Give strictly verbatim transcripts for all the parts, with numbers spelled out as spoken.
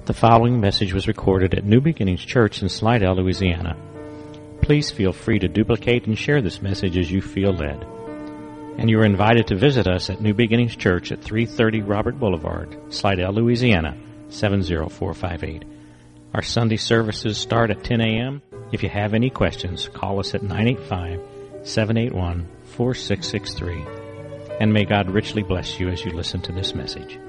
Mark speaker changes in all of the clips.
Speaker 1: The following message was recorded at New Beginnings Church in Slidell, Louisiana. Please feel free to duplicate and share this message as you feel led. And you are invited to visit us at New Beginnings Church at three thirty Robert Boulevard, Slidell, Louisiana, seven zero four five eight. Our Sunday services start at ten a.m. If you have any questions, call us at nine eight five, seven eight one, four six six three. And may God richly bless you as you listen to this message.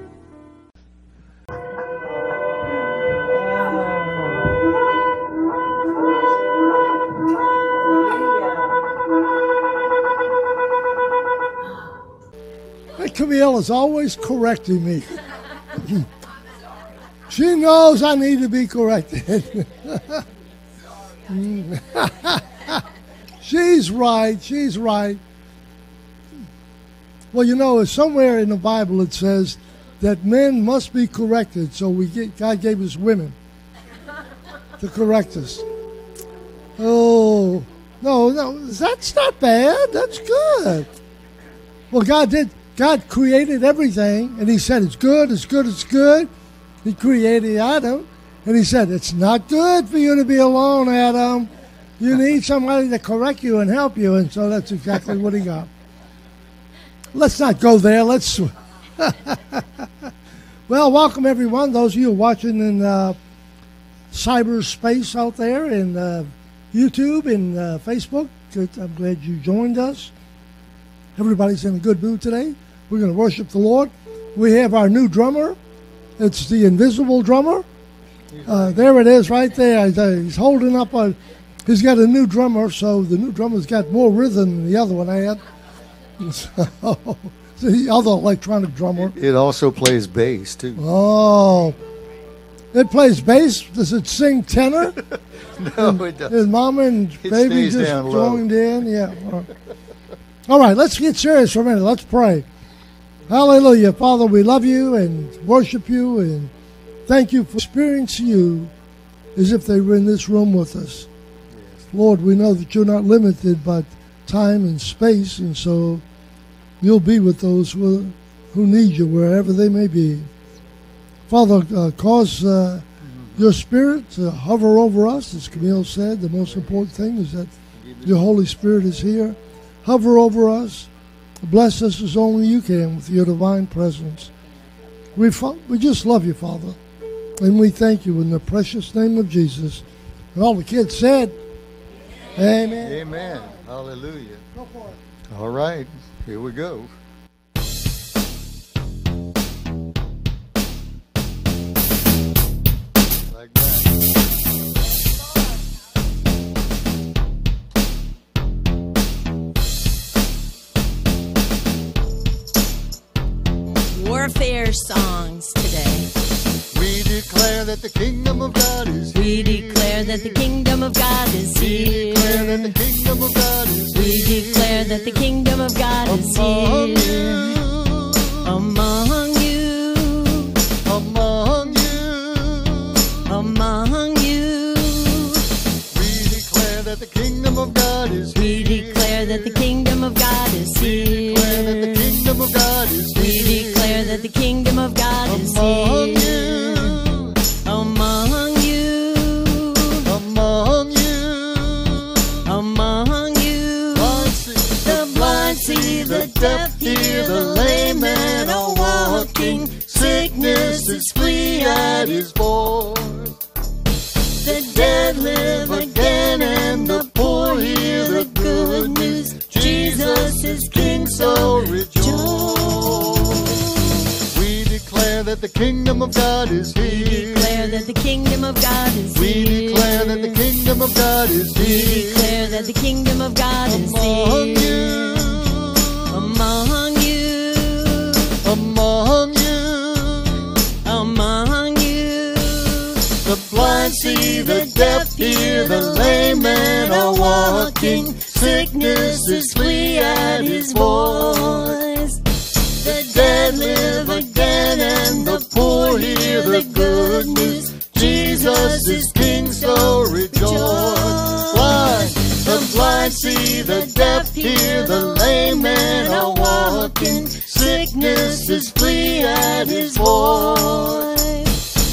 Speaker 2: Camille is always correcting me. She knows I need to be corrected. She's right. She's right. Well, you know, somewhere in the Bible it says that men must be corrected. So we get, God gave us women to correct us. Oh, no, no, that's not bad. That's good. Well, God did. God created everything, and he said, it's good, it's good, it's good. He created Adam, and he said, it's not good for you to be alone, Adam. You need somebody to correct you and help you, and so that's exactly what he got. Let's not go there. Let's. Well, welcome, everyone. Those of you watching in uh, cyberspace out there, in uh, YouTube and uh, Facebook, I'm glad you joined us. Everybody's in a good mood today. We're going to worship the Lord. We have our new drummer. It's the invisible drummer. Uh, there it is right there. He's holding up a, he's got a new drummer, so the new drummer's got more rhythm than the other one had. So, the other electronic drummer.
Speaker 3: It also plays bass, too.
Speaker 2: Oh. It plays bass? Does it sing tenor?
Speaker 3: No,
Speaker 2: and,
Speaker 3: it doesn't.
Speaker 2: And Mama and
Speaker 3: It
Speaker 2: baby
Speaker 3: stays
Speaker 2: just
Speaker 3: down low.
Speaker 2: joined in? Yeah. All right, let's get serious for a minute. Let's pray. Hallelujah. Father, we love you and worship you and thank you for experiencing you as if they were in this room with us. Yes. Lord, we know that you're not limited by time and space, and so you'll be with those who, who need you wherever they may be. Father, uh, cause uh, your spirit to hover over us. As Camille said, the most important thing is that your Holy Spirit is here. Hover over us. Bless us as only you can with your divine presence. We we just love you, Father. And we thank you in the precious name of Jesus. And all the kids said, amen.
Speaker 3: Amen. Hallelujah.
Speaker 2: Go for it.
Speaker 3: All right. Here we go. Like that.
Speaker 4: Warfare songs today.
Speaker 3: We declare that the kingdom of God is here.
Speaker 4: We declare that the kingdom of God is
Speaker 3: We
Speaker 4: here.
Speaker 3: declare that the kingdom of God is here.
Speaker 4: We declare that the kingdom of God is
Speaker 3: Among
Speaker 4: here.
Speaker 3: you.
Speaker 4: Among you.
Speaker 3: Among you.
Speaker 4: Among you.
Speaker 3: We declare that the kingdom of God is here.
Speaker 4: We declare that the kingdom of God is
Speaker 3: We declare that the
Speaker 4: here.
Speaker 3: kingdom of God is here.
Speaker 4: We declare that the kingdom of God is
Speaker 3: Among
Speaker 4: here.
Speaker 3: you.
Speaker 4: Among you.
Speaker 3: Among you.
Speaker 4: Among you. The blind see, the deaf hear, the lame men are walking. Sicknesses flee at his voice. The dead live again and the poor hear the good news. Jesus is King, so rejoice.
Speaker 3: We declare that the kingdom of God is
Speaker 4: We
Speaker 3: here.
Speaker 4: declare that the kingdom of God is
Speaker 3: We
Speaker 4: here.
Speaker 3: declare that the kingdom of God is
Speaker 4: We
Speaker 3: here.
Speaker 4: declare that the kingdom of God is
Speaker 3: Among
Speaker 4: here.
Speaker 3: you.
Speaker 4: Among you.
Speaker 3: Among you.
Speaker 4: Among you.
Speaker 3: The blind see, the deaf hear, the lame men are walking.
Speaker 4: Sicknesses flee at his voice. The dead live again and the poor hear the good news. Jesus is King, so rejoice. Why? The blind see, the deaf hear, the lame men are walking. Sicknesses flee at his voice. The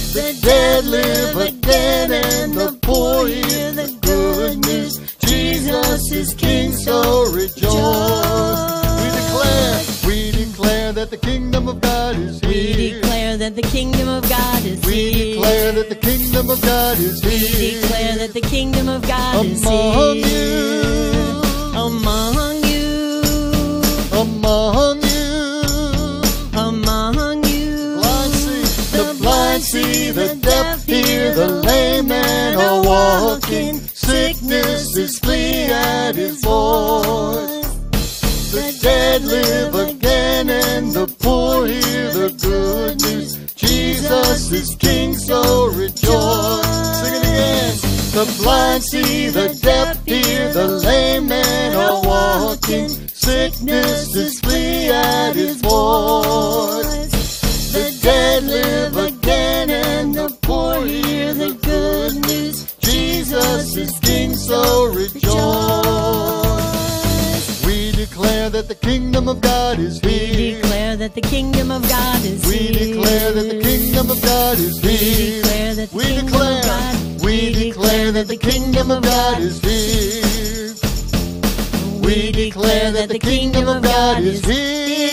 Speaker 3: dead live again, and the poor hear the good news. Jesus is King, so rejoice. We declare, we declare that the kingdom of God is here.
Speaker 4: We declare that the kingdom of God is
Speaker 3: We
Speaker 4: here.
Speaker 3: declare that the kingdom of God is
Speaker 4: We
Speaker 3: here.
Speaker 4: declare that the kingdom of God is
Speaker 3: Among
Speaker 4: here.
Speaker 3: you,
Speaker 4: Among you,
Speaker 3: among you.
Speaker 4: among you.
Speaker 3: Blind see, the blind see, the deaf hear, the lame men are walking. Sickness is flee at his voice. The dead live again, and the poor hear the good news. Jesus is King, so rejoice. Sing it again. The blind see, the deaf hear, the lame men are walking. Sickness is flee at his voice. The dead live again, and the poor hear the good news. Jesus is King, so rejoice. We declare that the kingdom of God is
Speaker 4: We
Speaker 3: here.
Speaker 4: declare that the kingdom of God is
Speaker 3: We
Speaker 4: here.
Speaker 3: declare that the kingdom of God is
Speaker 4: We
Speaker 3: here.
Speaker 4: declare that the
Speaker 3: We
Speaker 4: kingdom
Speaker 3: declare,
Speaker 4: of God.
Speaker 3: we declare that the kingdom of God is here. We declare that the kingdom of God is here.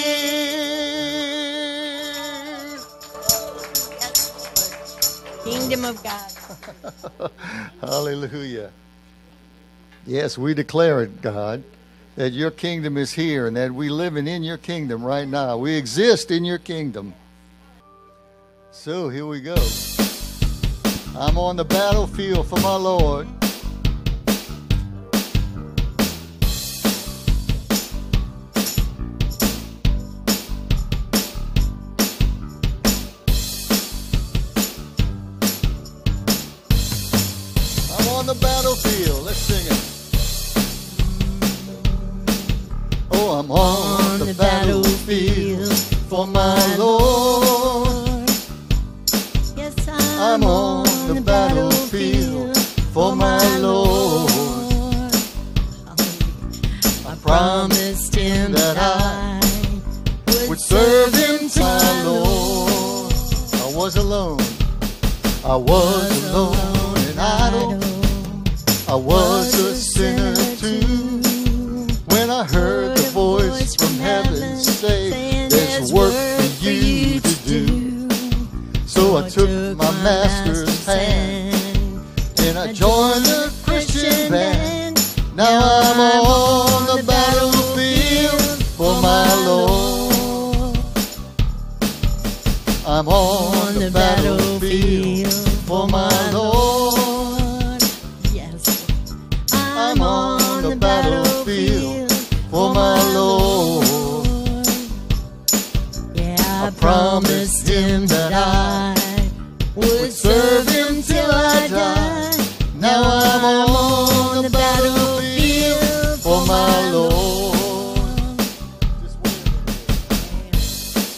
Speaker 4: Kingdom of God.
Speaker 3: Hallelujah. Yes, we declare it, God, that your kingdom is here and that we living in your kingdom right now. We exist in your kingdom. So here we go. I'm on the battlefield for my Lord. I'm on the battlefield. Let's sing it. Oh, I'm on, the, battlefield for my Lord.
Speaker 4: Yes,
Speaker 3: I'm on the battlefield for my Lord.
Speaker 4: I promised him that I
Speaker 3: Would serve him till my Lord. I was alone. I was alone and idle. I was a sinner too. When I heard the voice from heaven say, there's work for you to do. So I took my master's hand and I joined the Christian band. Now I'm on the battlefield for my Lord. I'm on the battlefield for my Lord.
Speaker 4: Yes,
Speaker 3: I'm on the battlefield for my Lord.
Speaker 4: Yeah, I
Speaker 3: I promised him that I would serve him till I die. Now I'm on the battlefield for my Lord. Just wait a minute.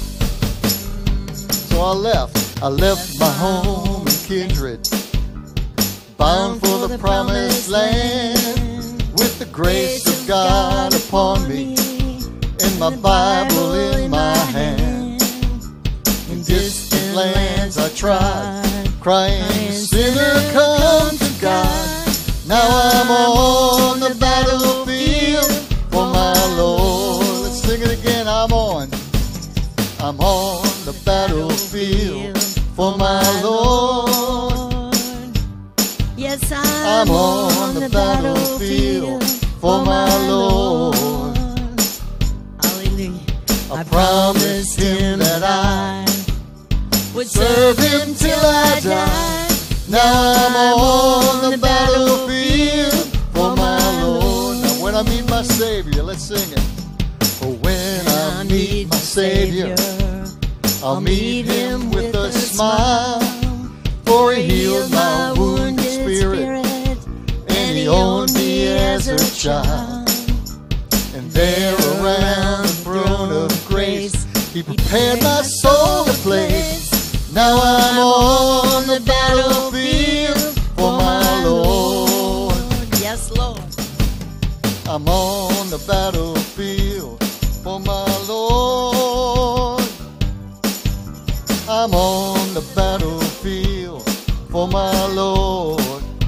Speaker 3: So I left. I left my home and kindred, bound for the promised land, with the grace of God upon me, and my Bible in my hand. In distant lands I tried, crying, sinner, come to God. Now I'm on the battlefield for my Lord. Let's sing it again. I'm on. I'm on the battlefield for my Lord.
Speaker 4: Yes,
Speaker 3: I'm on the battlefield for my Lord.
Speaker 4: Hallelujah.
Speaker 3: I promised him that I
Speaker 4: would
Speaker 3: serve him till I die. Now I'm on the battlefield for my Lord. Now when I meet my Savior, let's sing it. For when I meet my Savior, I'll meet him with a smile. For he healed my wounded spirit, and he owned me as a child. And there around the throne of grace, he prepared my soul a place. Now I'm on the battlefield for my Lord.
Speaker 4: Yes, Lord.
Speaker 3: I'm on the battlefield for my Lord. I'm on the battlefield for my Lord.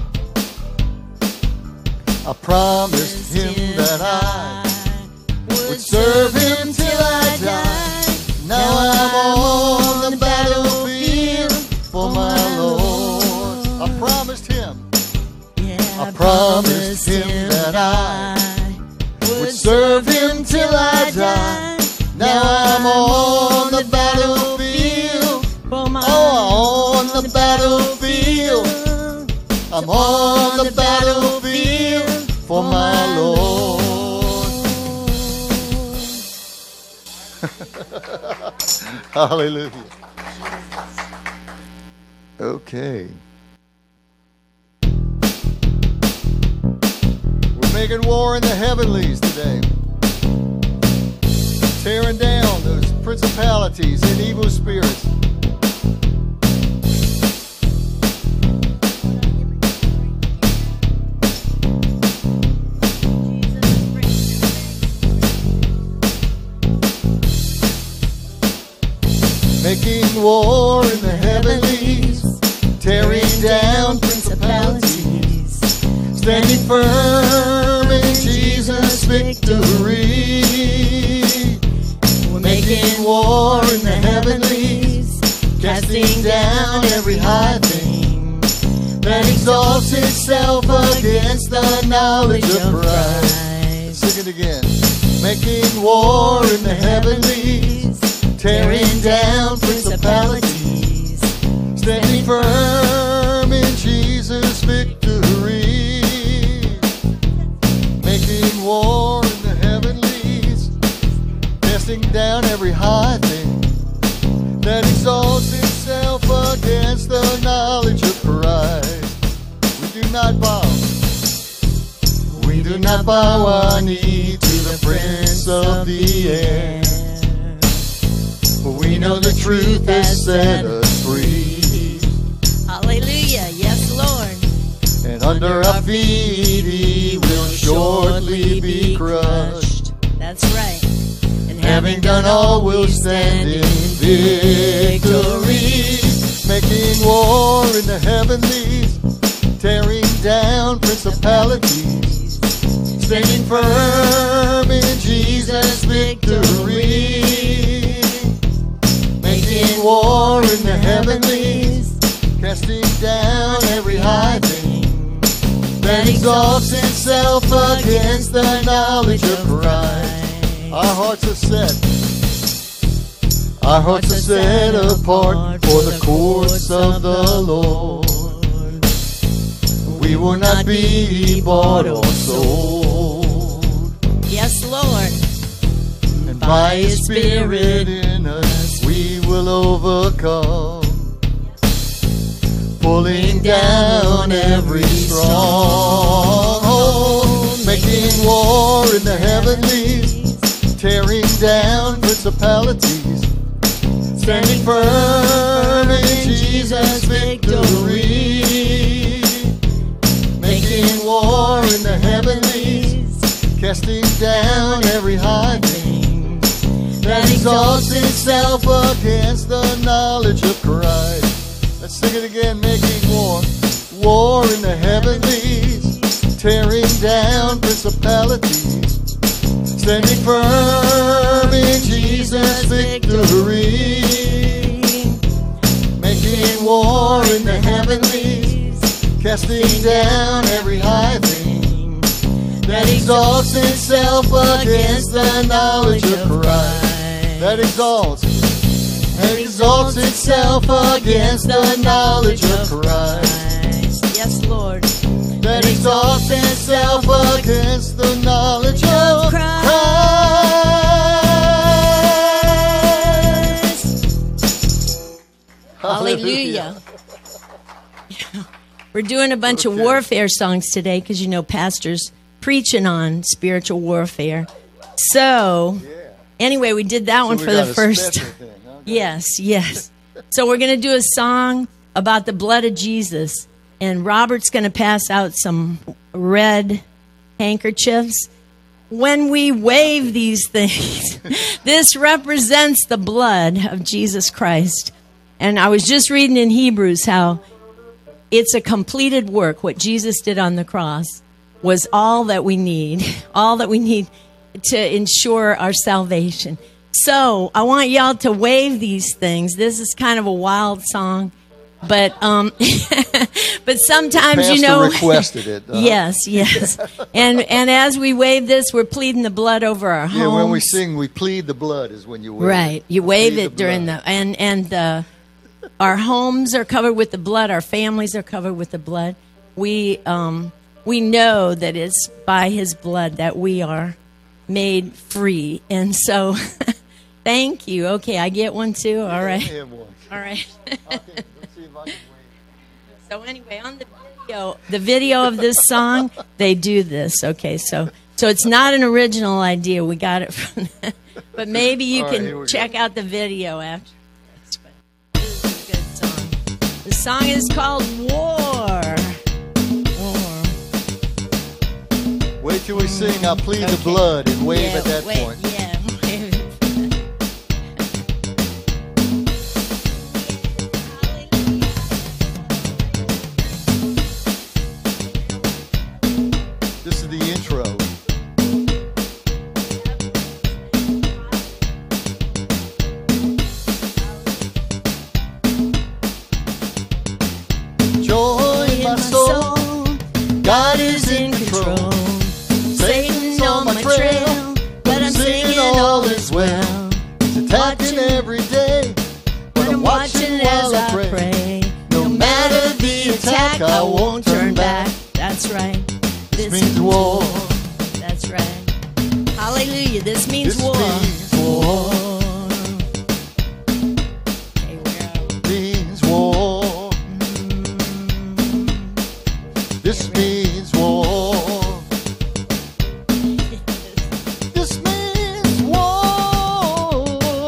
Speaker 3: I promised him that I would serve him till I died. Now I'm on the battlefield for my Lord. I promised him. I promised him that I would serve him till I died. Now I'm on the battlefield. Oh, on the battlefield. I'm on the battlefield for my Lord. Hallelujah. Okay. We're making war in the heavenlies today. Tearing down those principalities and evil spirits. Making war in the heavenlies, tearing down principalities, standing firm in Jesus' victory. We're making war in the heavenlies, casting down every high thing that exalts itself against the knowledge of Christ. Sing it again. Making war in the heavenlies, tearing down principalities, standing firm in Jesus' victory. Making war in the heavenlies, casting down every high thing that exalts itself against the knowledge of Christ. We do not bow. We do not bow our knee to the prince of the air. For we know the truth has set us free.
Speaker 4: Hallelujah. Yes, Lord.
Speaker 3: And under our feet he will shortly be crushed.
Speaker 4: That's right. And
Speaker 3: Having done all, we'll stand in victory. Making war in the heavenlies, tearing down principalities, standing firm in Jesus' victory. Making war in the heavenlies, casting down every high thing that exalts itself against the knowledge of Christ. Our hearts are set. Our hearts are set apart for the courts of the Lord. We will not be bought or sold.
Speaker 4: Yes, Lord.
Speaker 3: And by His Spirit in us, we will overcome, pulling down every stronghold, making war in the heavenlies, tearing down principalities, standing firm in Jesus' victory. Making war in the heavenlies, casting down every high thing that exalts itself against the knowledge of Christ. Let's sing it again. Making war, war in the heavenlies, tearing down principalities, standing firm in Jesus' victory. Making war in the heavenlies, casting down every high thing that exalts itself against the knowledge of Christ. That exalts, that exalts itself against the knowledge of Christ.
Speaker 4: Yes, Lord.
Speaker 3: That exalts itself against the knowledge of Christ.
Speaker 4: Hallelujah. We're doing a bunch okay. of warfare songs today because, you know, Pastor's preaching on spiritual warfare. So, yeah. anyway, we did that so one for the first time. Okay. Yes, yes. So we're going to do a song about the blood of Jesus. And Robert's going to pass out some red handkerchiefs. When we wave these things, this represents the blood of Jesus Christ. And I was just reading in Hebrews how it's a completed work. What Jesus did on the cross was all that we need, all that we need to ensure our salvation. So I want y'all to wave these things. This is kind of a wild song, but um, but sometimes,
Speaker 3: Pastor
Speaker 4: you know,
Speaker 3: requested it. Uh-huh.
Speaker 4: Yes, yes. And and as we wave this, we're pleading the blood over our homes.
Speaker 3: Yeah, when we sing, we plead the blood is when you wave
Speaker 4: Right.
Speaker 3: it.
Speaker 4: You wave
Speaker 3: Plead
Speaker 4: it during the, and, and uh, our homes are covered with the blood. Our families are covered with the blood. We, um, we know that it's by his blood that we are made free. And so, thank you. Okay, I get one too. All right.
Speaker 3: I have one.
Speaker 4: All right.
Speaker 3: Okay, let's see if I can wave.
Speaker 4: So anyway, on the video, the video of this song, they do this. Okay, so so it's not an original idea. We got it from that. But maybe you
Speaker 3: All right, here
Speaker 4: can
Speaker 3: we
Speaker 4: check
Speaker 3: go.
Speaker 4: out the video after this. But this is a good song. The song is called War. War.
Speaker 3: Wait till we sing, I plead the
Speaker 4: Okay.
Speaker 3: blood, and wave
Speaker 4: Yeah,
Speaker 3: at that
Speaker 4: wait,
Speaker 3: point.
Speaker 4: Yeah, wave.
Speaker 3: This is the intro. Joy in my soul, God is in control. Satan's on my trail, but I'm singing all is well. He's attacking every day, but I'm watching while I pray. No matter the attack, I won't turn back.
Speaker 4: That's right.
Speaker 3: This means war.
Speaker 4: That's right. Hallelujah. This means
Speaker 3: This
Speaker 4: war.
Speaker 3: means war.
Speaker 4: Okay, where are we?
Speaker 3: Means war. This means war. This means war.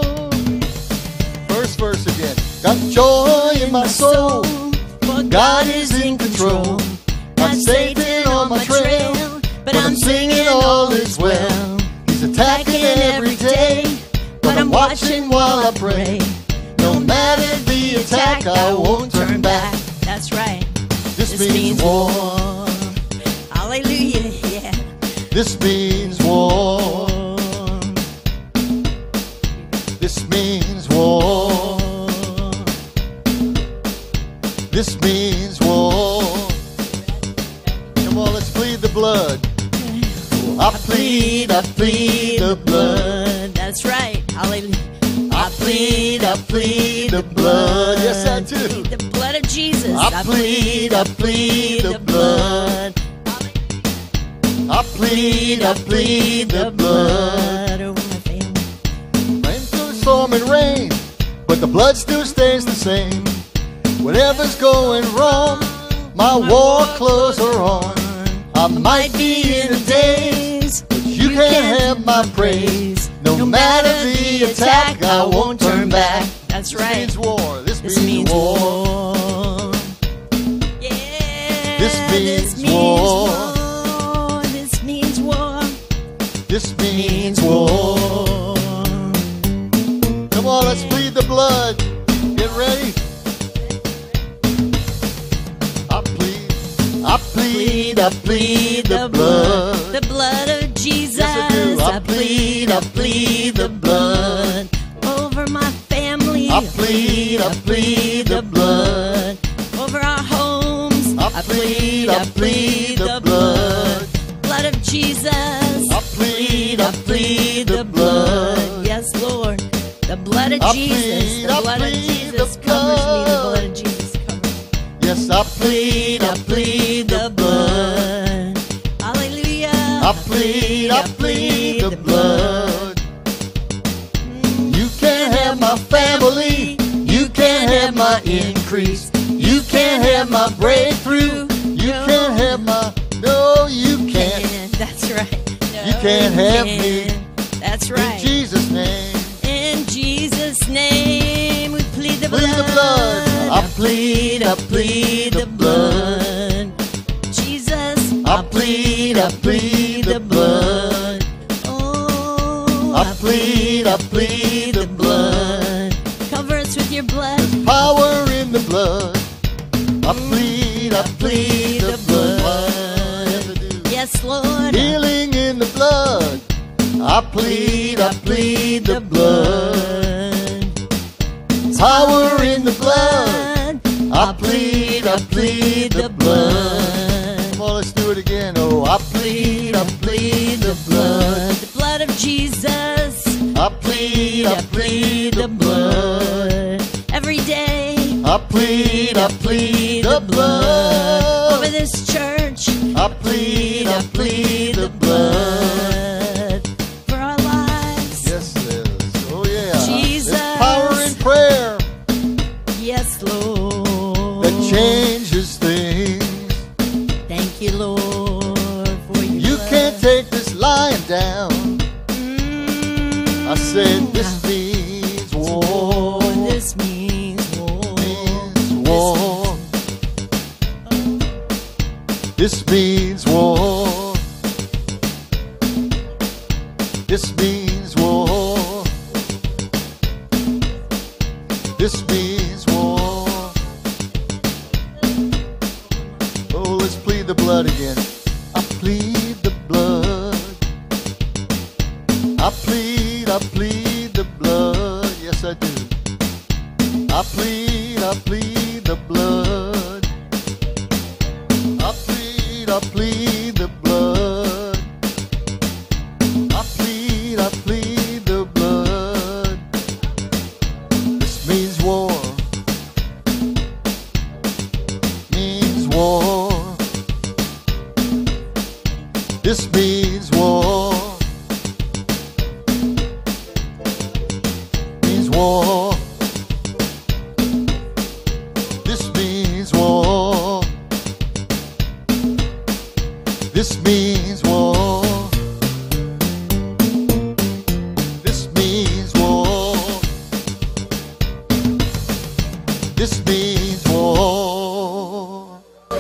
Speaker 3: First verse again. Got joy in my soul.
Speaker 4: For
Speaker 3: God is in control. Got Satan on my trail, but I'm singing all is well. He's attacking every day, but I'm watching while I pray. No matter the attack, I won't turn back.
Speaker 4: That's right.
Speaker 3: This
Speaker 4: This
Speaker 3: means
Speaker 4: means
Speaker 3: war.
Speaker 4: Hallelujah. Yeah.
Speaker 3: This means war. This means war. This means war. Come on, let's plead the blood. I plead, I plead the blood.
Speaker 4: That's right. Hallelujah.
Speaker 3: I plead, I plead the blood. Yes, I do.
Speaker 4: The blood of Jesus.
Speaker 3: I plead, I plead the blood. I plead, I plead the blood.
Speaker 4: over my family.
Speaker 3: Rain through the storm and rain, but the blood still stays the same. Whatever's going wrong, my war clothes are on. I might be in a daze, but you can't have my praise. No matter the attack, I won't turn back.
Speaker 4: That's
Speaker 3: This
Speaker 4: right.
Speaker 3: means war. This,
Speaker 4: This
Speaker 3: means,
Speaker 4: means
Speaker 3: war.
Speaker 4: war. Yeah.
Speaker 3: This means war.
Speaker 4: war. This means war.
Speaker 3: This means war. Come on, let's plead the blood. Get ready. I plead, I plead, I plead the blood.
Speaker 4: The blood of Jesus.
Speaker 3: Yes, I do. I plead, I plead the blood.
Speaker 4: Over my family.
Speaker 3: I plead, I plead the blood.
Speaker 4: Over our homes.
Speaker 3: I plead, I plead the blood.
Speaker 4: Blood of Jesus.
Speaker 3: I plead, I plead the blood.
Speaker 4: Yes, Lord. The blood of
Speaker 3: I
Speaker 4: Jesus.
Speaker 3: plead,
Speaker 4: The
Speaker 3: I
Speaker 4: blood of
Speaker 3: plead
Speaker 4: Jesus
Speaker 3: the
Speaker 4: covers me. The
Speaker 3: blood.
Speaker 4: blood of Jesus covers me.
Speaker 3: Yes, I plead, I plead the blood.
Speaker 4: Hallelujah.
Speaker 3: I plead, I plead the blood. You can't have my family. You can't have my increase. You can't have my breakthrough. You can't have my, no, you can't.
Speaker 4: And that's right. No,
Speaker 3: You can't have
Speaker 4: you
Speaker 3: me.
Speaker 4: can't. That's
Speaker 3: In
Speaker 4: right.
Speaker 3: Jesus' name.
Speaker 4: In Jesus' name, we plead the blood.
Speaker 3: Plead the blood. I plead, I plead the blood.
Speaker 4: Jesus,
Speaker 3: I plead, I plead the blood.
Speaker 4: oh,
Speaker 3: I plead, I plead the blood.
Speaker 4: Cover us with your blood.
Speaker 3: Power in the blood. I plead, I plead the blood.
Speaker 4: Yes, Lord.
Speaker 3: Healing in the blood. I plead, I plead the blood. Power in the blood. I plead, I plead the blood. Come on, let's do it again. Oh, I plead, I plead the blood.
Speaker 4: The blood of Jesus.
Speaker 3: I plead, I plead the blood.
Speaker 4: Every day.
Speaker 3: I plead, I plead the blood.
Speaker 4: Over this church.
Speaker 3: I plead, I plead the blood.
Speaker 4: For our lives.
Speaker 3: Yes, it is. Oh, yeah.
Speaker 4: Jesus.
Speaker 3: There's power in prayer.
Speaker 4: Yes, Lord.
Speaker 3: That changes things.
Speaker 4: Thank you, Lord, for your
Speaker 3: You
Speaker 4: blood.
Speaker 3: can't take this lying down.
Speaker 4: Mm.
Speaker 3: I said this means war.
Speaker 4: This means war.
Speaker 3: Means war. This means war. This means war. This means war. Oh, let's plead the blood again. I plead the blood. I plead, I plead the blood. Yes, I do. I plead, I plead the blood. I plead, I plead the blood. I plead, I plead the blood. This means war. Means war. This means war. Means war. This means war. This means war. This means war. This means war.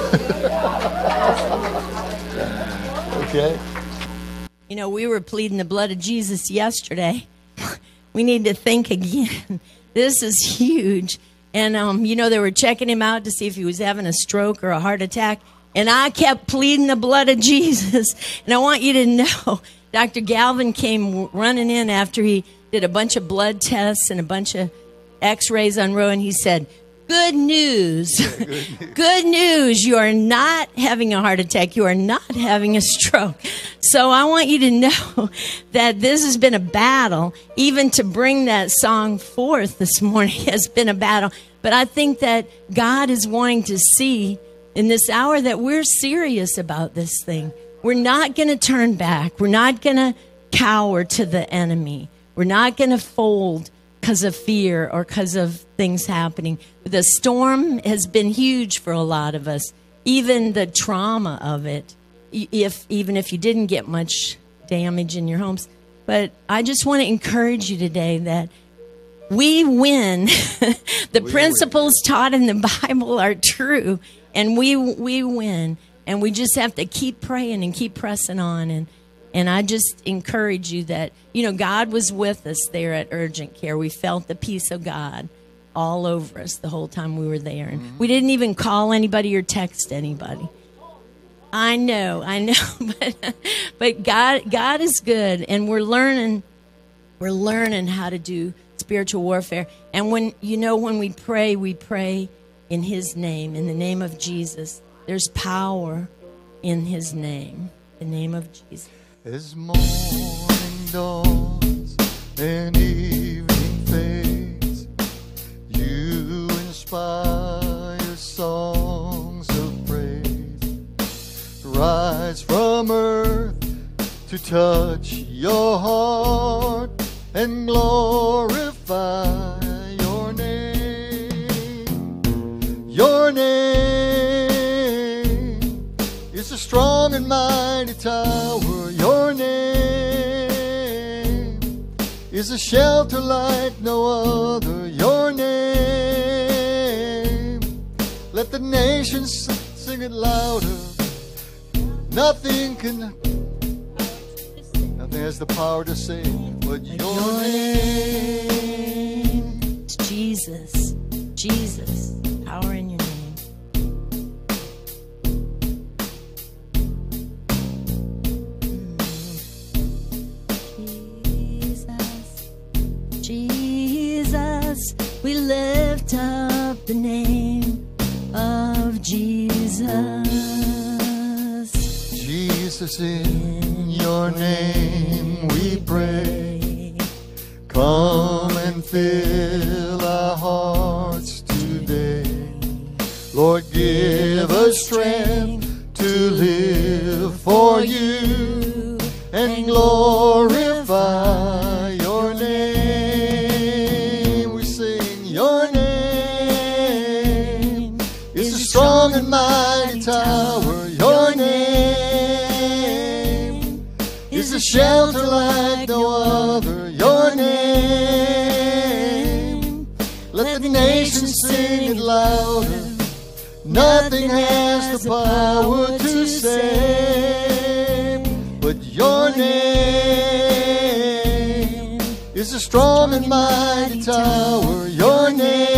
Speaker 3: Okay.
Speaker 4: You know, we were pleading the blood of Jesus yesterday. We need to think again. This is huge. And, um, you know, they were checking him out to see if he was having a stroke or a heart attack. And I kept pleading the blood of Jesus. And I want you to know, Doctor Galvin came running in after he did a bunch of blood tests and a bunch of x-rays on Roe. And he said, good news. Good news. You are not having a heart attack. You are not having a stroke. So I want you to know that this has been a battle. Even to bring that song forth this morning has been a battle. But I think that God is wanting to see in this hour that we're serious about this thing. We're not going to turn back. We're not going to cower to the enemy. We're not going to fold because of fear or because of things happening. The storm has been huge for a lot of us, even the trauma of it, if even if you didn't get much damage in your homes. But I just want to encourage you today that we win. The
Speaker 3: we
Speaker 4: principles
Speaker 3: win.
Speaker 4: taught in the Bible are true, and we we win. And we just have to keep praying and keep pressing on. And And I just encourage you that, you know, God was with us there at Urgent Care. We felt the peace of God all over us the whole time we were there. And mm-hmm. we didn't even call anybody or text anybody. I know, I know, but but God God is good, and we're learning we're learning how to do spiritual warfare. And when you know when we pray, we pray in His name, in the name of Jesus. There's power in His name, the name of Jesus.
Speaker 3: As morning dawns and evening fades, you inspire songs of praise. Rise from earth to touch your heart and glorify your name. Your name is a strong and mighty tower. Your name is a shelter like no other. Your name, let the nations sing it louder. Nothing can, nothing has the power to save but your, your name.
Speaker 4: It's Jesus, Jesus, power in your name. the name of Jesus.
Speaker 3: Jesus, in your name we pray. Come and fill our hearts today. Lord, give us strength to live for you and glorify your name. We sing your name is a strong and mighty tower. Your name is a shelter like no other. Your name, let the nations sing it louder. Nothing has the power to save, but your name is a strong and mighty tower. Your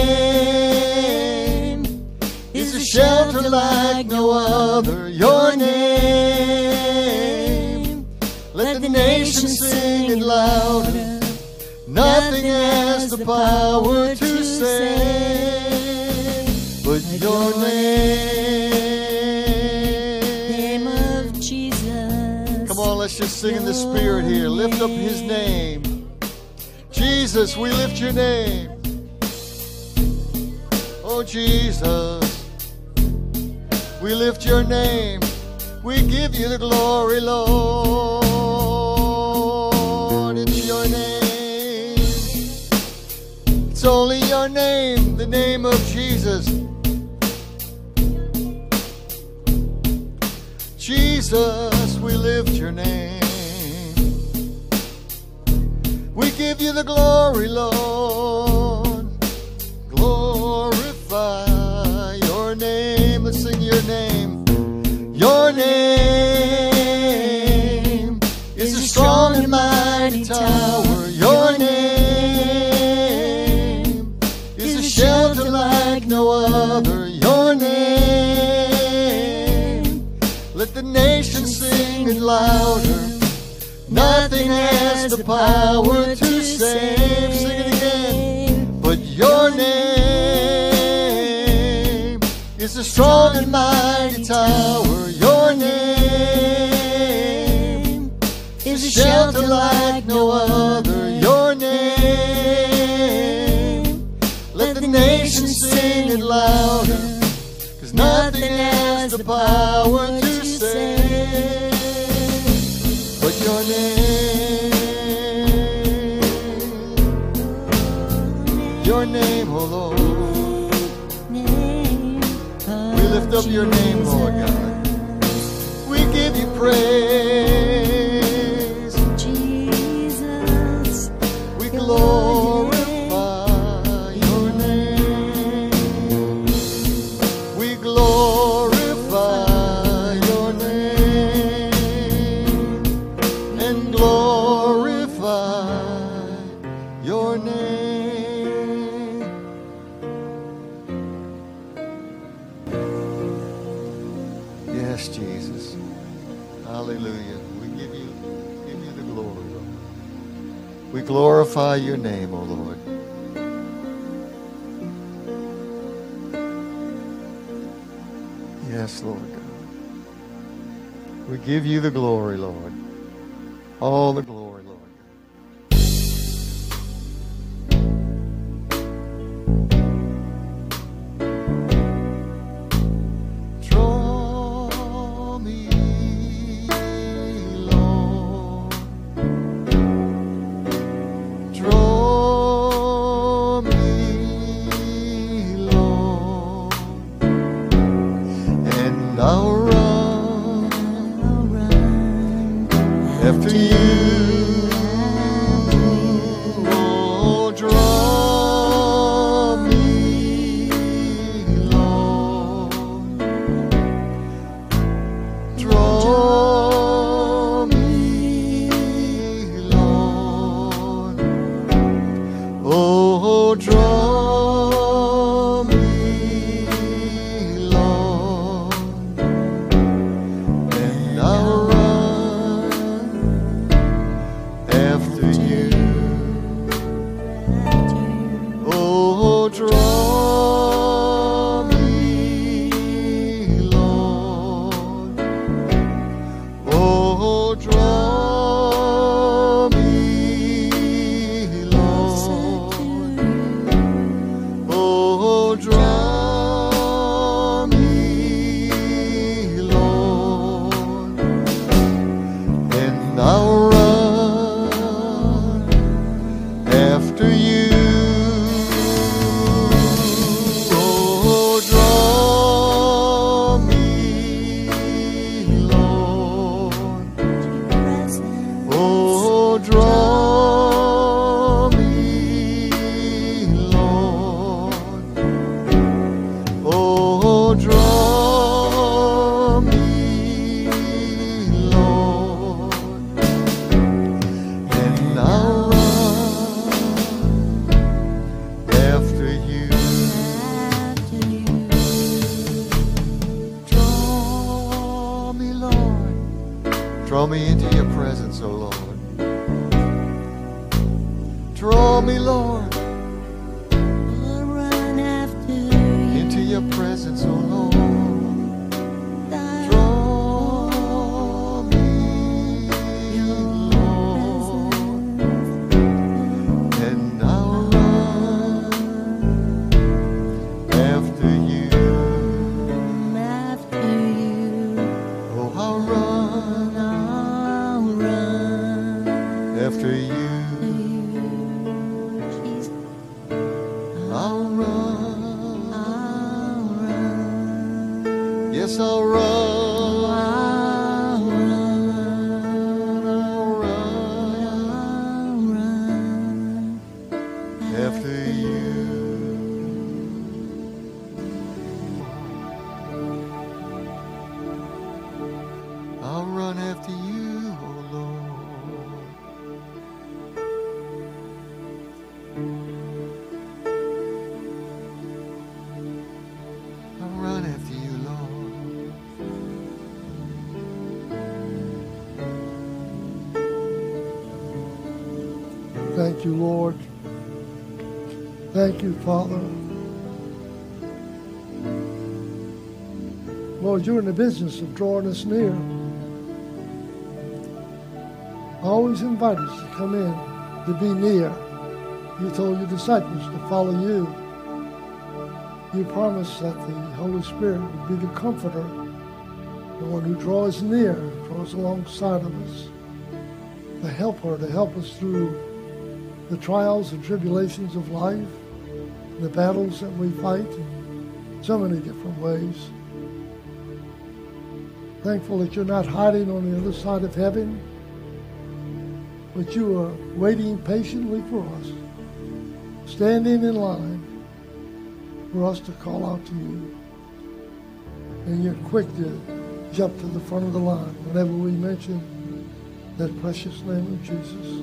Speaker 3: name is a shelter like no other. Your name, let the nations sing it louder. Nothing has the power to save, but your name.
Speaker 4: Name of Jesus.
Speaker 3: Come on, let's just sing in the Spirit here. Lift up His name. Jesus, we lift your name. Oh, Jesus, we lift your name. We give you the glory, Lord. It's your name. It's only your name, the name of Jesus. Jesus, we lift your name. We give you the glory, Lord. Glorify your name. Let's sing your name. Your name is a strong and mighty tower. Your name is a shelter like no other. Your name, let the nations sing it louder. Nothing has the power to save. Sing it again. But your name is a strong and mighty tower. Your name is a shelter like no other. Your name, let the nations sing it louder. 'Cause nothing has the power to save but your name. Your name, oh Lord. We lift up your name, Lord God. We give you praise.
Speaker 4: Jesus,
Speaker 3: We glorify your name. We glorify your name and glorify your name. Yes, Jesus. Hallelujah. We give you, give you the glory, Lord. We glorify your name, O Lord. Yes, Lord God. We give you the glory, Lord. All the glory, Lord. Draw me, Lord. Draw me, Lord. And I'll run
Speaker 4: I'll run
Speaker 3: after you. Oh, draw me, Lord. Draw me, Lord. Oh, draw me, Lord. And I'll run Draw me into your presence, O Lord. Draw me, Lord,
Speaker 4: I'll run after you.
Speaker 3: into your presence, O Lord.
Speaker 4: Thy
Speaker 3: Draw me, Lord, and I'll run after you.
Speaker 4: I'm after you.
Speaker 3: Oh, I'll run
Speaker 4: I'll run
Speaker 3: after you.
Speaker 4: after you. Jesus,
Speaker 3: I'll run.
Speaker 4: I'll run.
Speaker 3: Yes, I'll run.
Speaker 4: I'll run.
Speaker 3: I'll run
Speaker 4: I'll run
Speaker 3: after you. I'll run after you, oh Lord. I'll run after you, Lord.
Speaker 2: Thank you, Lord. Thank you, Father. Lord, you're in the business of drawing us near. Always invite us to come in, to be near. You told your disciples to follow you. You promised that the Holy Spirit would be the comforter, the one who draws near, draws alongside of us, the helper to help us through the trials and tribulations of life, the battles that we fight in so many different ways. Thankful that you're not hiding on the other side of heaven, but you are waiting patiently for us, standing in line for us to call out to you. And you're quick to jump to the front of the line whenever we mention that precious name of Jesus.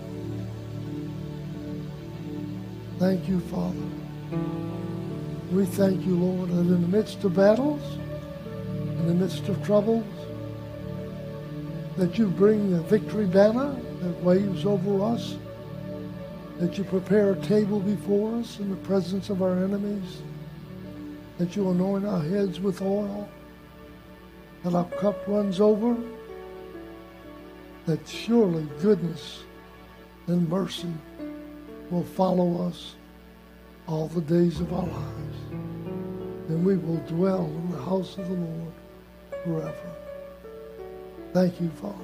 Speaker 2: Thank you, Father. We thank you, Lord, that in the midst of battles, in the midst of troubles, that you bring the victory banner that waves over us, that you prepare a table before us in the presence of our enemies, that you anoint our heads with oil, that our cup runs over, that surely goodness and mercy will follow us all the days of our lives, and we will dwell in the house of the Lord forever. Thank you, Father.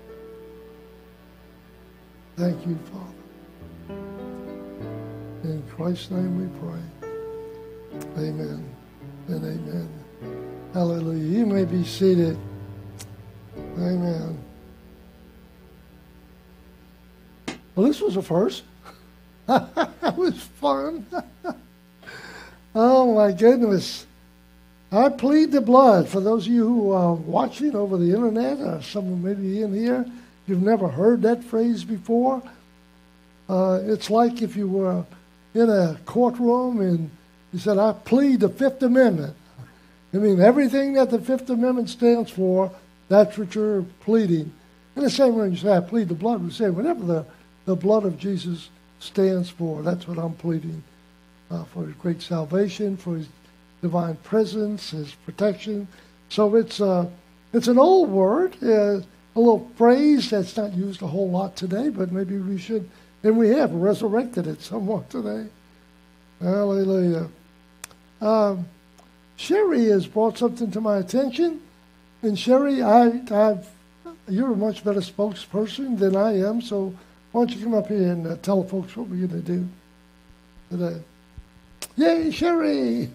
Speaker 2: Thank you, Father. In Christ's name we pray. Amen and amen. Hallelujah. You may be seated. Amen. Well, this was a first. That was fun. Oh, my goodness. I plead the blood for those of you who are watching over the internet, or someone maybe in here, you've never heard that phrase before. Uh, it's like if you were in a courtroom and you said, I plead the Fifth Amendment. I mean, everything that the Fifth Amendment stands for, that's what you're pleading. In the same way you say, I plead the blood, we say, whatever the, the blood of Jesus stands for, that's what I'm pleading uh, for his great salvation, for his divine presence, his protection. So it's uh, it's an old word, uh, a little phrase that's not used a whole lot today, but maybe we should, and we have resurrected it somewhat today. Hallelujah. Um, Sherry has brought something to my attention, and Sherry, I, I've, you're a much better spokesperson than I am, so why don't you come up here and uh, tell folks what we're going to do today. Yay, Sherry!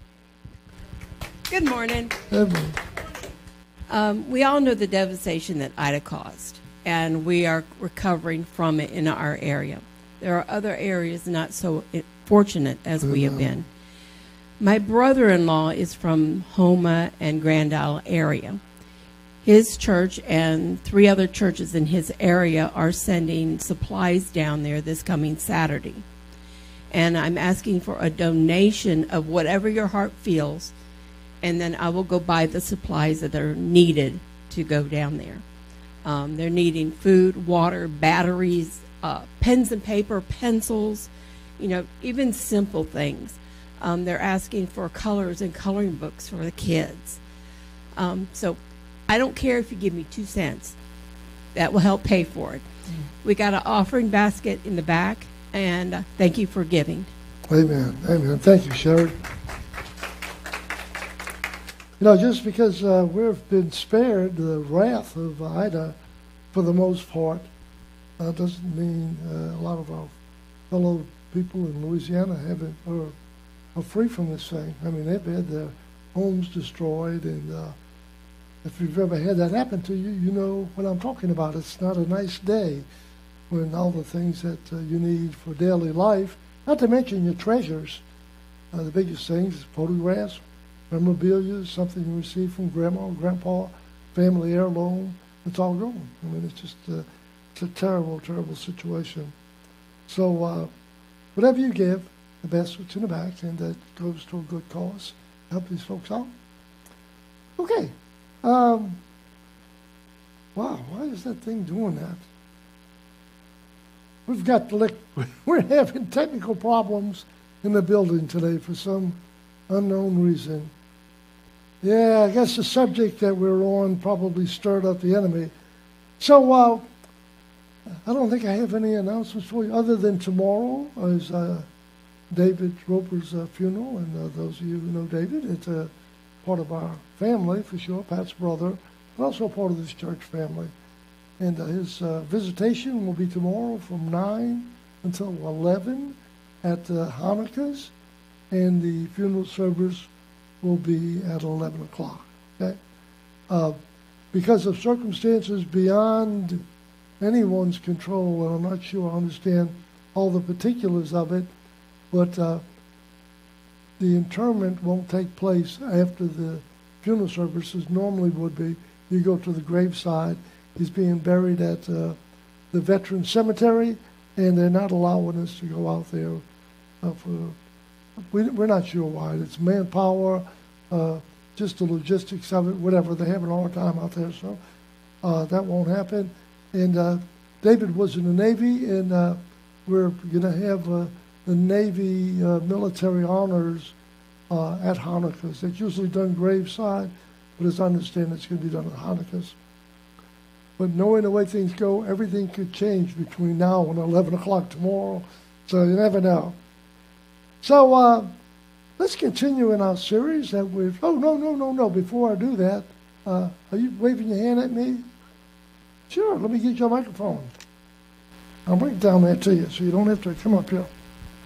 Speaker 5: Good morning.
Speaker 2: Good morning.
Speaker 5: Um, we all know the devastation that Ida caused, and we are recovering from it in our area. There are other areas not so fortunate as we have been. My brother-in-law is from Houma and Grand Isle area. His church and three other churches in his area are sending supplies down there this coming Saturday. And I'm asking for a donation of whatever your heart feels, and then I will go buy the supplies that are needed to go down there. Um, they're needing food, water, batteries, uh, pens and paper, pencils, you know, even simple things. Um, they're asking for colors and coloring books for the kids. Um, so I don't care if you give me two cents. That will help pay for it. Mm. We got an offering basket in the back, and uh, thank you for giving.
Speaker 2: Amen. Amen. Thank you, Sherry. You know, just because uh, we've been spared the wrath of Ida for the most part, uh, doesn't mean uh, a lot of our fellow people in Louisiana haven't or are free from this thing. I mean, they've had their homes destroyed, and uh, if you've ever had that happen to you, you know what I'm talking about. It's not a nice day when all the things that uh, you need for daily life, not to mention your treasures, uh, the biggest things, photographs, memorabilia, something you received from grandma, grandpa, family heirloom, it's all gone. I mean, it's just uh, it's a terrible, terrible situation. So uh, whatever you give, the basket's in the back, and that goes to a good cause. Help these folks out. Okay. Um, wow, why is that thing doing that? We've got to look, we're having technical problems in the building today for some unknown reason. Yeah, I guess the subject that we're on probably stirred up the enemy. So uh, I don't think I have any announcements for you other than tomorrow is uh, David Roper's uh, funeral, and uh, those of you who know David, it's a part of our family for sure, Pat's brother, but also part of this church family. And uh, his uh, visitation will be tomorrow from nine until eleven at uh, Hanukkah's, and the funeral service will be at eleven o'clock. Okay? Uh, because of circumstances beyond anyone's control, and I'm not sure I understand all the particulars of it, but uh, the interment won't take place after the funeral services normally would be. You go to the graveside. He's being buried at uh, the Veterans Cemetery, and they're not allowing us to go out there. Uh, for we, We're not sure why. It's manpower, uh, just the logistics of it, whatever. They're having a hard time out there, so uh, that won't happen. And uh, David was in the Navy, and uh, we're going to have uh, the Navy uh, military honors uh, at Hanukkah's. It's usually done graveside, but as I understand, it's going to be done at Hanukkah's. But knowing the way things go, everything could change between now and eleven o'clock tomorrow, so you never know. So uh, let's continue in our series that we've... Oh, no, no, no, no. Before I do that, uh, are you waving your hand at me? Sure, let me get your microphone. I'll bring it down there to you so you don't have to come up here.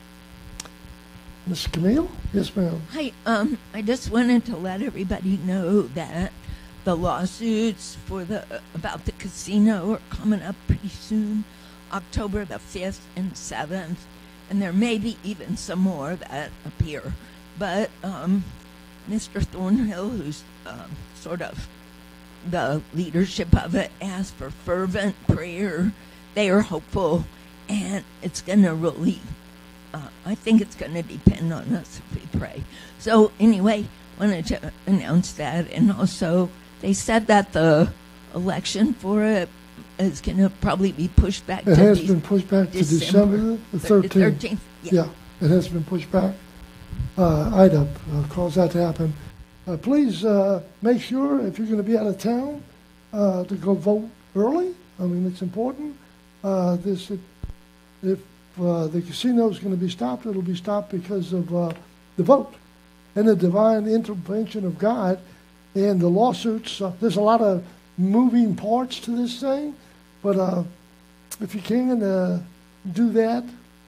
Speaker 2: Miss Camille? Yes, ma'am.
Speaker 6: Hi, um, I just wanted to let everybody know that the lawsuits for the about the casino are coming up pretty soon, October the fifth and seventh, and there may be even some more that appear. But um, Mister Thornhill, who's um, sort of the leadership of it, asked for fervent prayer. They are hopeful, and it's going to really, uh, I think it's going to depend on us if we pray. So anyway, wanted to announce that, and also they said that the election for it is going to probably be pushed back
Speaker 2: it
Speaker 6: to
Speaker 2: has
Speaker 6: de-
Speaker 2: been pushed back
Speaker 6: December,
Speaker 2: to December the thirteenth.
Speaker 6: thirteenth yeah.
Speaker 2: yeah, it has been pushed back. Uh, Ida uh, caused that to happen. Uh, please uh, make sure if you're going to be out of town uh, to go vote early. I mean, it's important. Uh, this, it, if uh, the casino is going to be stopped, it'll be stopped because of uh, the vote and the divine intervention of God and the lawsuits. Uh, there's a lot of moving parts to this thing, but uh, if you can uh, do that.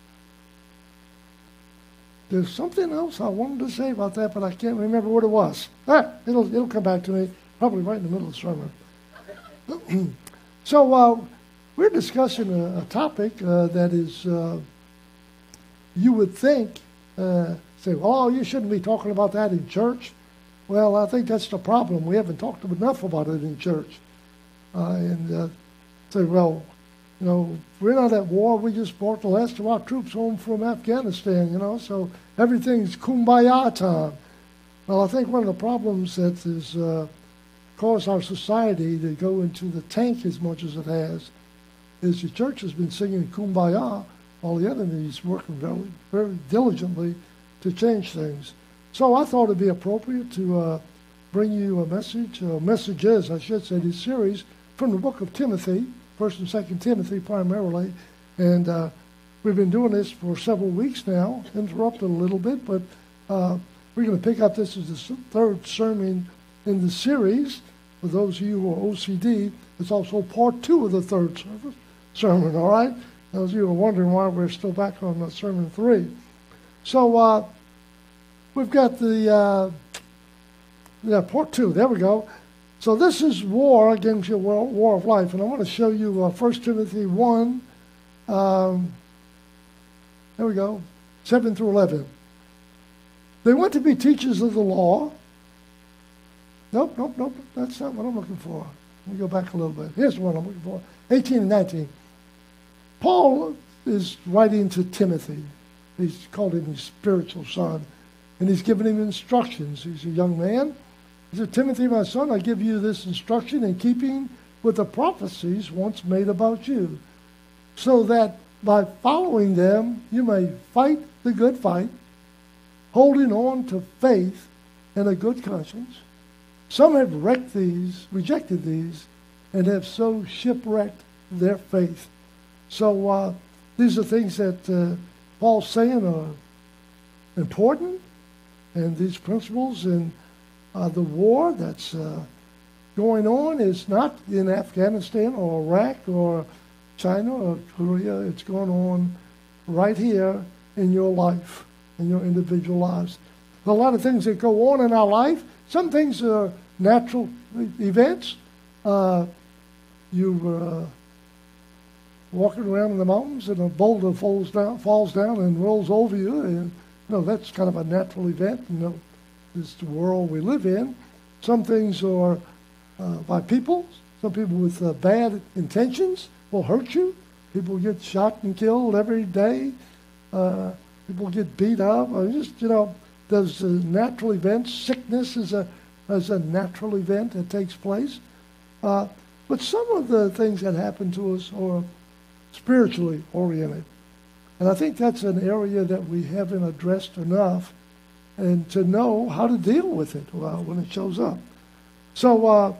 Speaker 2: There's something else I wanted to say about that, but I can't remember what it was. Ah, it'll it'll come back to me, probably right in the middle of the sermon. So uh, we're discussing a, a topic uh, that is, uh, you would think, uh, say, oh, you shouldn't be talking about that in church. Well, I think that's the problem. We haven't talked enough about it in church. Uh, and uh, say, well, you know, we're not at war. We just brought the last of our troops home from Afghanistan, you know, so everything's kumbaya time. Well, I think one of the problems that is uh, caused our society to go into the tank as much as it has is the church has been singing Kumbaya while the enemy is working very, very diligently to change things. So I thought it'd be appropriate to uh, bring you a message, uh, messages, I should say, this series from the book of Timothy, First and Second Timothy primarily, and uh, we've been doing this for several weeks now, interrupted a little bit, but uh, we're going to pick up this as the third sermon in the series. For those of you who are O C D, it's also part two of the third service, sermon, all right? Those of you who are wondering why we're still back on the sermon three. So uh, we've got the, uh, yeah, part two, there we go. So this is war against your war of life, and I want to show you uh, First Timothy one, um, there we go, seven through eleven. They want to be teachers of the law. Nope, nope, nope, that's not what I'm looking for. Let me go back a little bit. Here's what I'm looking for, eighteen and nineteen. Paul is writing to Timothy. He's called him his spiritual son, and he's giving him instructions. He's a young man. He said, Timothy, my son, I give you this instruction in keeping with the prophecies once made about you, so that by following them you may fight the good fight, holding on to faith and a good conscience. Some have wrecked these, rejected these, and have so shipwrecked their faith. So uh, these are things that uh, Paul's saying are important, and these principles in uh, the war that's uh, going on is not in Afghanistan or Iraq or China or Korea. It's going on right here in your life, in your individual lives. There are a lot of things that go on in our life. Some things are natural events. Uh, you uh, walking around in the mountains and a boulder falls down, falls down and rolls over you, and you know that's kind of a natural event. You know, it's the world we live in. Some things are uh, by people. Some people with uh, bad intentions will hurt you. People get shot and killed every day. Uh, people get beat up. Or just you know, there's uh, natural events. Sickness is a is a natural event that takes place. Uh, but some of the things that happen to us are spiritually oriented. And I think that's an area that we haven't addressed enough, and to know how to deal with it well, when it shows up. So uh,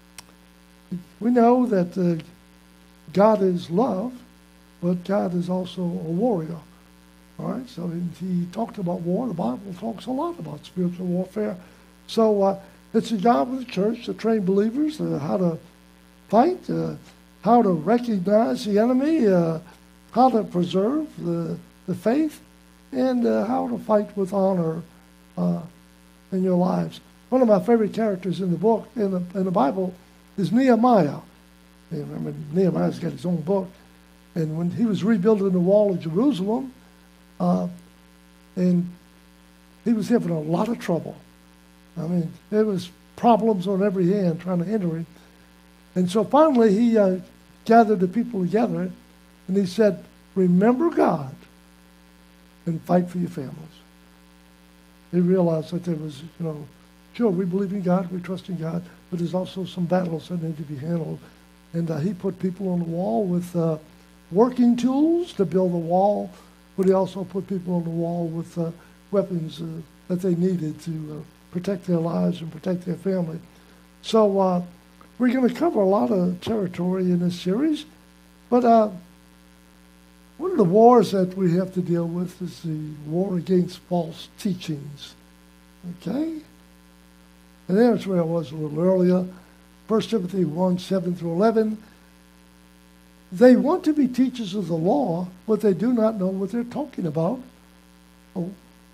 Speaker 2: we know that uh, God is love, but God is also a warrior. All right, so he talked about war. The Bible talks a lot about spiritual warfare. So uh, it's the job of the church to train believers uh, how to fight, uh, how to recognize the enemy, uh, how to preserve the, the faith, and uh, how to fight with honor uh, in your lives. One of my favorite characters in the book, in the, in the Bible, is Nehemiah. You remember, Nehemiah's got his own book. And when he was rebuilding the wall of Jerusalem, uh, and he was having a lot of trouble. I mean, there was problems on every hand trying to enter it. And so finally he uh, gathered the people together, and he said, remember God and fight for your families. He realized that there was, you know, sure, we believe in God, we trust in God, but there's also some battles that need to be handled. And uh, he put people on the wall with uh, working tools to build the wall, but he also put people on the wall with uh, weapons uh, that they needed to uh, protect their lives and protect their family. So uh, we're going to cover a lot of territory in this series, but uh, one of the wars that we have to deal with is the war against false teachings. Okay? And there's where I was a little earlier. First Timothy one, seven through eleven. They want to be teachers of the law, but they do not know what they're talking about or,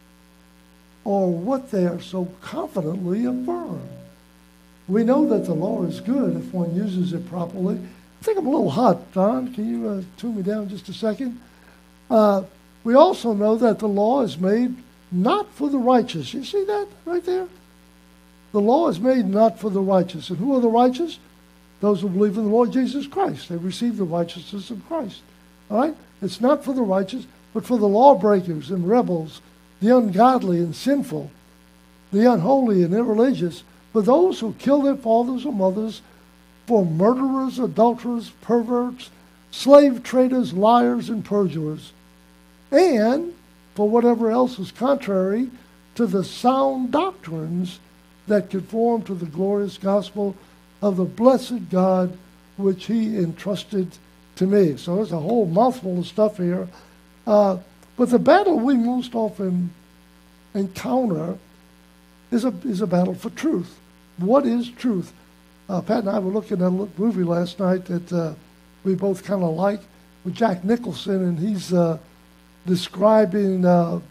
Speaker 2: or what they are so confidently affirm. We know that the law is good if one uses it properly. I think I'm a little hot, Don. Can you uh, tune me down just a second? Uh, we also know that the law is made not for the righteous. You see that right there? The law is made not for the righteous. And who are the righteous? Those who believe in the Lord Jesus Christ. They receive the righteousness of Christ. All right? It's not for the righteous, but for the lawbreakers and rebels, the ungodly and sinful, the unholy and irreligious, for those who kill their fathers or mothers, for murderers, adulterers, perverts, slave traders, liars, and perjurers, and for whatever else is contrary to the sound doctrines that conform to the glorious gospel of the blessed God which he entrusted to me. So there's a whole mouthful of stuff here. Uh, but the battle we most often encounter is a, is a battle for truth. What is truth? Uh, Pat and I were looking at a movie last night that uh, we both kind of like with Jack Nicholson, and he's uh, describing uh,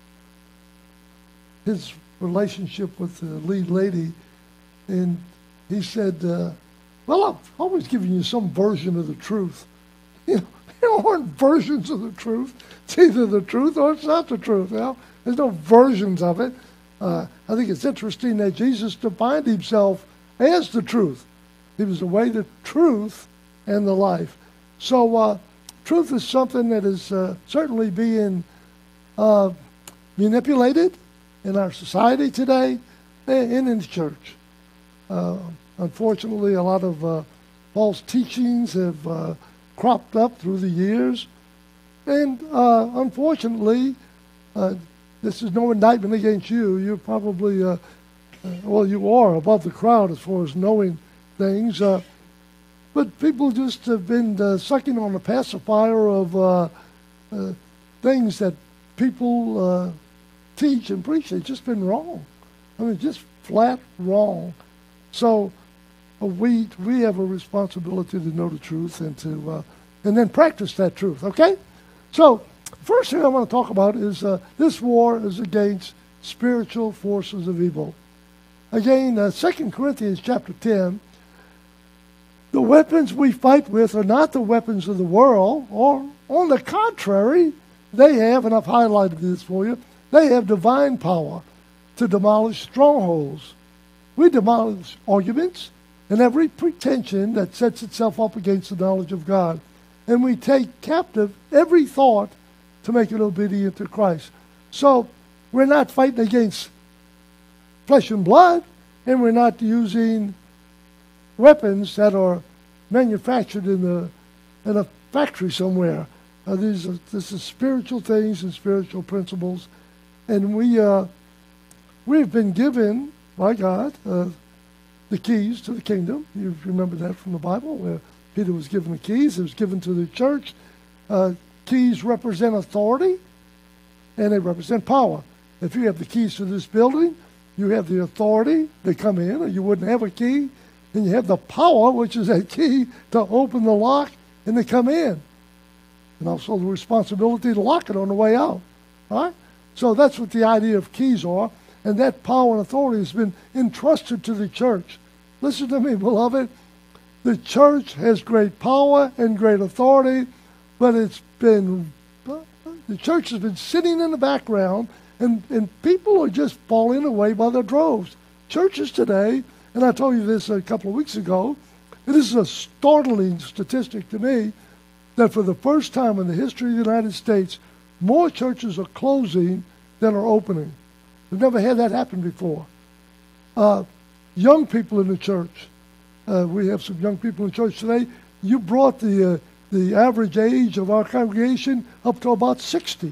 Speaker 2: his relationship with the lead lady, and he said, uh, well, I'm always giving you some version of the truth. You know, there aren't versions of the truth. It's either the truth or it's not the truth. You know? There's no versions of it. Uh, I think it's interesting that Jesus defined himself as the truth. He was the way, the truth, and the life. So uh, truth is something that is uh, certainly being uh, manipulated in our society today and in the church. Uh, unfortunately, a lot of uh, false teachings have uh, cropped up through the years. And uh, unfortunately, uh, this is no indictment against you. You're probably, uh, uh, well, you are above the crowd as far as knowing things. Uh, but people just have been uh, sucking on the pacifier of uh, uh, things that people uh, teach and preach. It's just been wrong. I mean, just flat wrong. So uh, we we have a responsibility to know the truth and to uh, and then practice that truth. Okay. So first thing I want to talk about is uh, this war is against spiritual forces of evil. Again, uh, Second Corinthians chapter ten. The weapons we fight with are not the weapons of the world, or on the contrary, they have, and I've highlighted this for you, they have divine power to demolish strongholds. We demolish arguments and every pretension that sets itself up against the knowledge of God. And we take captive every thought to make it obedient to Christ. So we're not fighting against flesh and blood, and we're not using weapons that are manufactured in the in a factory somewhere. Uh, these are, this is spiritual things and spiritual principles, and we uh, we've been given by God uh, the keys to the kingdom. You remember that from the Bible, where Peter was given the keys. It was given to the church. Uh, keys represent authority, and they represent power. If you have the keys to this building, you have the authority to come in, or you wouldn't have a key. And you have the power, which is a key to open the lock and to come in. And also the responsibility to lock it on the way out. All right? So that's what the idea of keys are. And that power and authority has been entrusted to the church. Listen to me, beloved. The church has great power and great authority, but it's been, the church has been sitting in the background, and, and people are just falling away by the droves. Churches today, and I told you this a couple of weeks ago, and this is a startling statistic to me, that for the first time in the history of the United States, more churches are closing than are opening. We've never had that happen before. Uh, young people in the church, uh, we have some young people in church today. You brought the uh, the average age of our congregation up to about sixty.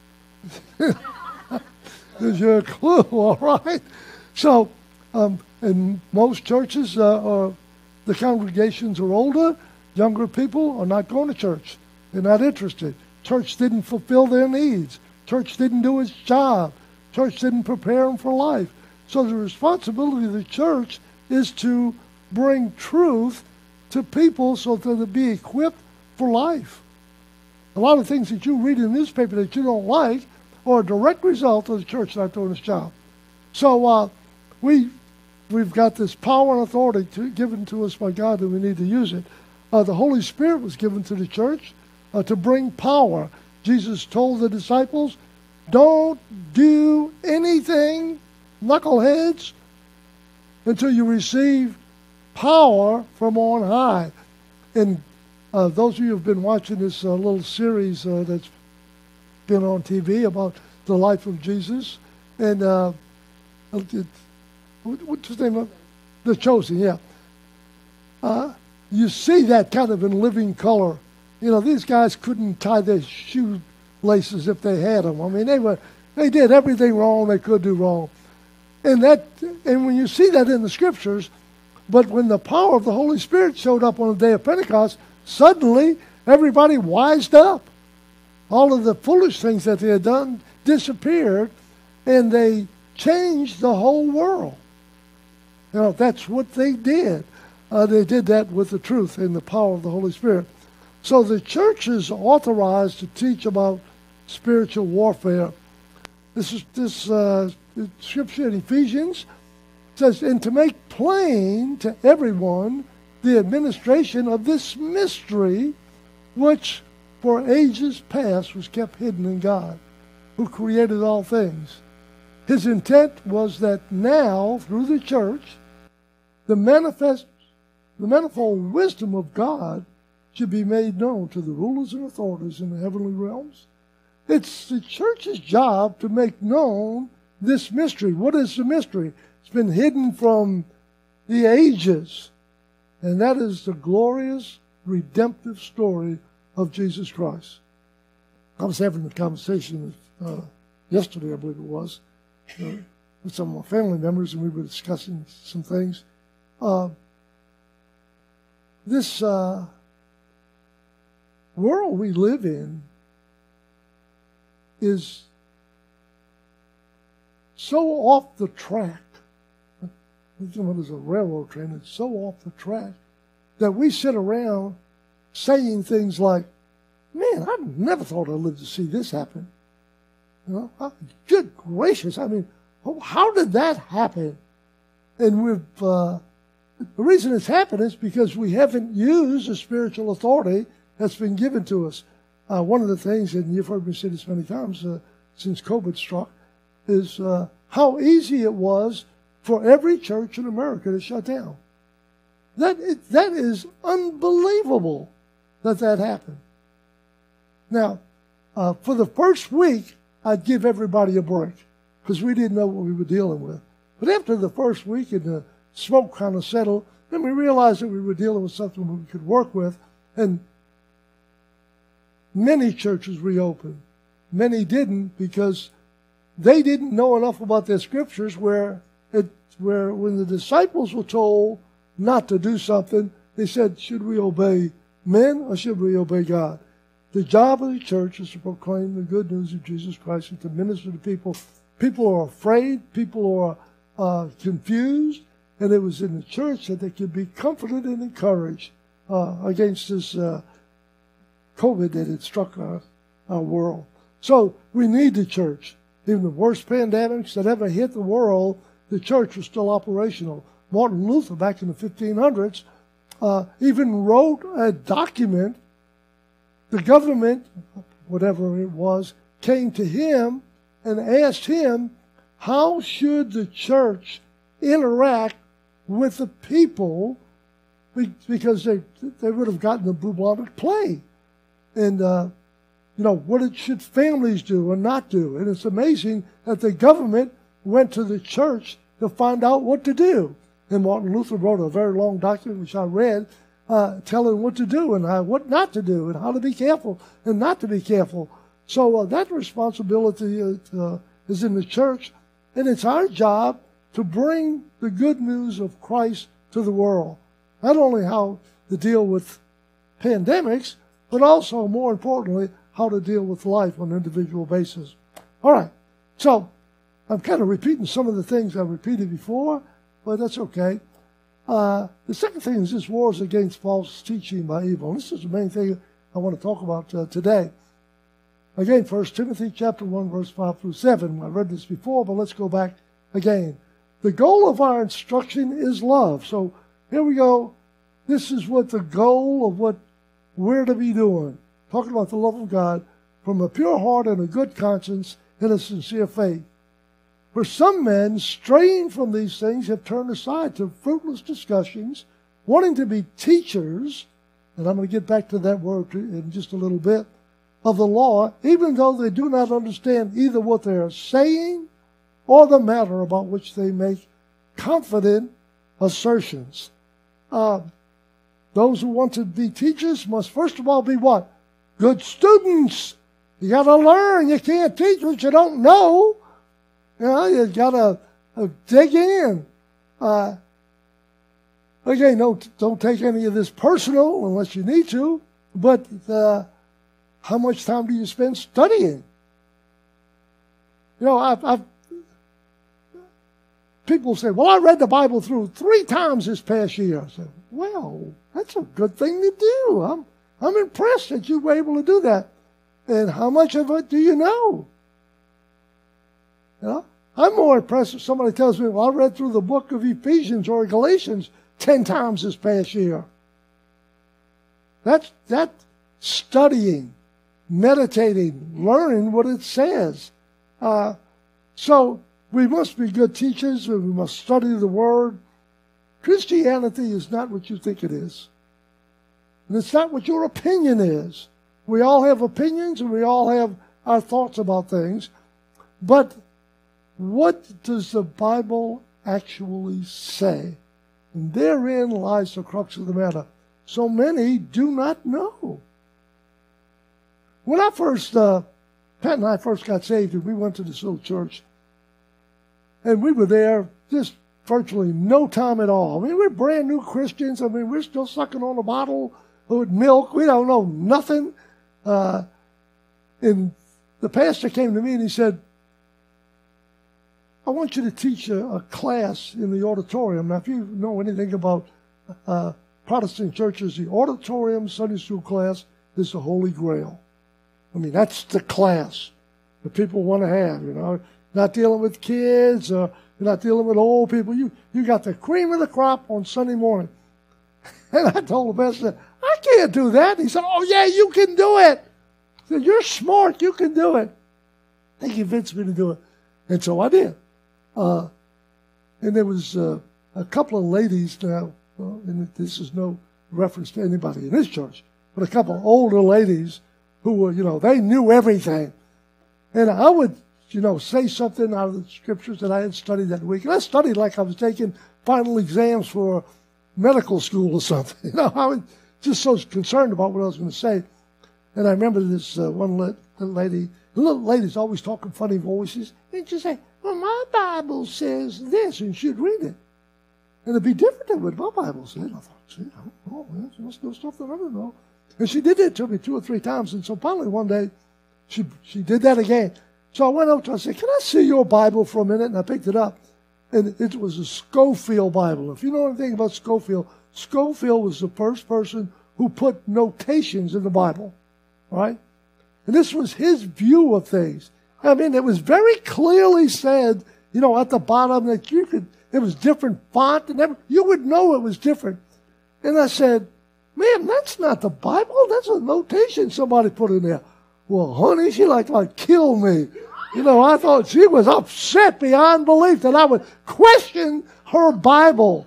Speaker 2: There's your clue, all right? So, um, in most churches, uh, are, the congregations are older. Younger people are not going to church. They're not interested. Church didn't fulfill their needs. Church didn't do its job. Church didn't prepare them for life. So the responsibility of the church is to bring truth to people so that they'll be equipped for life. A lot of things that you read in the newspaper that you don't like are a direct result of the church not doing its job. So uh, we... We've got this power and authority to, given to us by God, and we need to use it. Uh, the Holy Spirit was given to the church uh, to bring power. Jesus told the disciples, don't do anything, knuckleheads, until you receive power from on high. And uh, those of you who have been watching this uh, little series uh, that's been on T V about the life of Jesus, and uh, it, what's his name? The chosen, yeah. Uh, you see that kind of in living color. You know, these guys couldn't tie their shoelaces if they had them. I mean, they were they did everything wrong they could do wrong. And that and when you see that in the scriptures, but when the power of the Holy Spirit showed up on the day of Pentecost, suddenly everybody wised up. All of the foolish things that they had done disappeared, and they changed the whole world. You know, that's what they did. Uh, they did that with the truth and the power of the Holy Spirit. So the church is authorized to teach about spiritual warfare. This is this uh, scripture in Ephesians says, and to make plain to everyone the administration of this mystery, which for ages past was kept hidden in God, who created all things. His intent was that now, through the church, the manifest, the manifold wisdom of God should be made known to the rulers and authorities in the heavenly realms. It's the church's job to make known this mystery. What is the mystery? It's been hidden from the ages, and that is the glorious redemptive story of Jesus Christ. I was having a conversation uh, yesterday, I believe it was, uh, with some of my family members, and we were discussing some things. Uh, this uh, world we live in is so off the track. There's a railroad train, it's so off the track that we sit around saying things like, man, I never thought I'd live to see this happen. You know, good gracious, I mean, how did that happen? And we've, uh, the reason it's happened is because we haven't used the spiritual authority that's been given to us. Uh, one of the things, and you've heard me say this many times uh, since COVID struck, is uh, how easy it was for every church in America to shut down. That it, that is unbelievable that that happened. Now, uh, for the first week, I'd give everybody a break because we didn't know what we were dealing with. But after the first week and the smoke kind of settled, then we realized that we were dealing with something we could work with, and many churches reopened. Many didn't because they didn't know enough about their scriptures where it where when the disciples were told not to do something, they said, should we obey men or should we obey God? The job of the church is to proclaim the good news of Jesus Christ and to minister to people. People are afraid. People are uh, confused. And it was in the church that they could be comforted and encouraged uh, against this uh, COVID that had struck our, our world. So we need the church. Even the worst pandemics that ever hit the world, the church was still operational. Martin Luther, back in the fifteen hundreds, uh, even wrote a document. The government, whatever it was, came to him and asked him, how should the church interact with the people, because they they would have gotten the bubonic plague. And, uh, you know, what it, should families do or not do? And it's amazing that the government went to the church to find out what to do. And Martin Luther wrote a very long document, which I read, uh, telling what to do and how, what not to do and how to be careful and not to be careful. So uh, that responsibility uh, is in the church, and it's our job to bring the good news of Christ to the world. Not only how to deal with pandemics, but also, more importantly, how to deal with life on an individual basis. All right, so I'm kind of repeating some of the things I repeated before, but that's okay. Uh, the second thing is this war is against false teaching by evil. And this is the main thing I want to talk about uh, today. Again, First Timothy chapter one, verse five through seven. I read this before, but let's go back again. The goal of our instruction is love. So here we go. This is what the goal of what we're to be doing. Talking about the love of God from a pure heart and a good conscience and a sincere faith. For some men, straying from these things, have turned aside to fruitless discussions, wanting to be teachers, and I'm going to get back to that word in just a little bit, of the law, even though they do not understand either what they are saying or the matter about which they make confident assertions. Uh, those who want to be teachers must first of all be what? Good students. You got to learn. You can't teach what you don't know. You know, you got to uh, dig in. Uh, again, don't, don't take any of this personal unless you need to. But uh, how much time do you spend studying? You know, I've, I've people say, well, I read the Bible through three times this past year. I said, well, that's a good thing to do. I'm, I'm impressed that you were able to do that. And how much of it do you know? You know? I'm more impressed if somebody tells me, well, I read through the book of Ephesians or Galatians ten times this past year. That's that studying, meditating, learning what it says. Uh, so we must be good teachers, and we must study the Word. Christianity is not what you think it is. And it's not what your opinion is. We all have opinions, and we all have our thoughts about things. But what does the Bible actually say? And therein lies the crux of the matter. So many do not know. When I first, uh, Pat and I first got saved, and we went to this little church, and we were there just virtually no time at all. I mean, we're brand new Christians. I mean, we're still sucking on a bottle with milk. We don't know nothing. Uh, and the pastor came to me and he said, I want you to teach a, a class in the auditorium. Now, if you know anything about uh, Protestant churches, the auditorium Sunday school class is the Holy Grail. I mean, that's the class that people want to have, you know. Not dealing with kids, or you're not dealing with old people. You you got the cream of the crop on Sunday morning. And I told the pastor, I can't do that. He said, oh, yeah, you can do it. I said, you're smart. You can do it. They convinced me to do it. And so I did. Uh, and there was uh, a couple of ladies now, well, and this is no reference to anybody in this church, but a couple of older ladies who were, you know, they knew everything. And I would, you know, say something out of the scriptures that I had studied that week. And I studied like I was taking final exams for medical school or something. You know, I was just so concerned about what I was going to say. And I remember this uh, one la- lady, the little lady's always talking funny voices, and she'd say, well, my Bible says this, and she'd read it. And it'd be different than what my Bible said. I thought, see, I don't know, man, that's no stuff that I don't know. And she did it to me two or three times, and so finally one day, she she did that again. So I went up to her and said, can I see your Bible for a minute? And I picked it up. And it was a Scofield Bible. If you know anything about Scofield, Scofield was the first person who put notations in the Bible. Right? And this was his view of things. I mean, it was very clearly said, you know, at the bottom that you could, it was different font and everything. You would know it was different. And I said, man, that's not the Bible. That's a notation somebody put in there. Well, honey, she like to like kill me. You know, I thought she was upset beyond belief that I would question her Bible.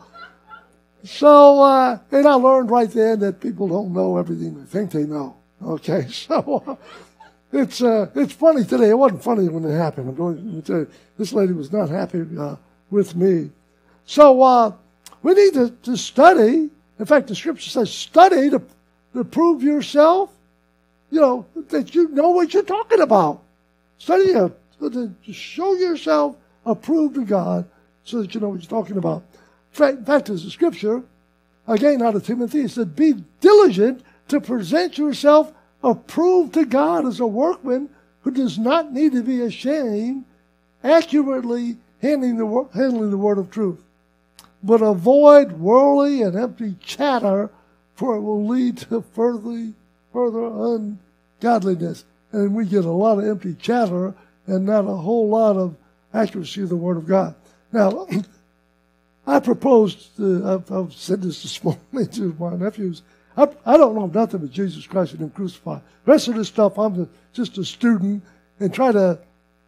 Speaker 2: So, uh, and I learned right then that people don't know everything they think they know. Okay, so uh, it's uh, it's funny today. It wasn't funny when it happened. I'm going to tell you, this lady was not happy uh, with me. So uh, we need to, to study. In fact, the scripture says study to, to prove yourself, you know, that you know what you're talking about. Study to, to show yourself approved to God so that you know what you're talking about. In fact, in fact, there's a scripture, again out of Timothy, it said, be diligent to present yourself approved to God as a workman who does not need to be ashamed, accurately handling the, handling the word of truth. But avoid worldly and empty chatter, for it will lead to further, further ungodliness. And we get a lot of empty chatter and not a whole lot of accuracy of the word of God. Now, I proposed, uh, I've, I've said this this morning to my nephews, I, I don't know nothing but Jesus Christ and Him crucified. The rest of this stuff, I'm the, just a student and try to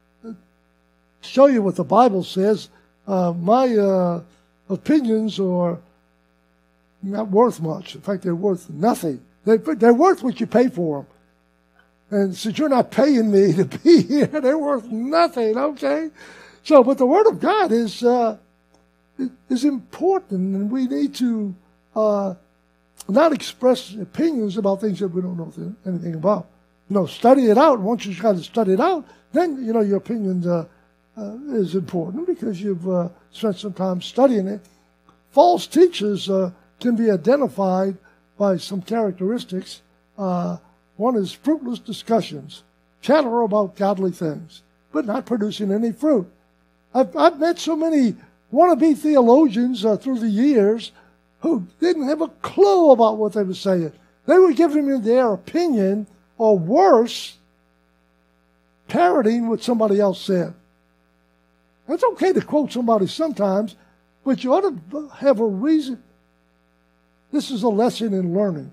Speaker 2: show you what the Bible says. Uh, my uh, opinions are not worth much. In fact, they're worth nothing. They, they're worth what you pay for them. And since you're not paying me to be here, they're worth nothing, okay? So, but the Word of God is uh, is important, and we need to uh, not express opinions about things that we don't know anything about. You know, study it out. Once you've got to study it out, then, you know, your opinion uh, uh, is important because you've uh, spent some time studying it. False teachers uh, can be identified by some characteristics. Uh, one is fruitless discussions, chatter about godly things, but not producing any fruit. I've, I've met so many wannabe theologians uh, through the years who didn't have a clue about what they were saying. They were giving me their opinion, or worse, parroting what somebody else said. It's okay to quote somebody sometimes, but you ought to have a reason. This is a lesson in learning.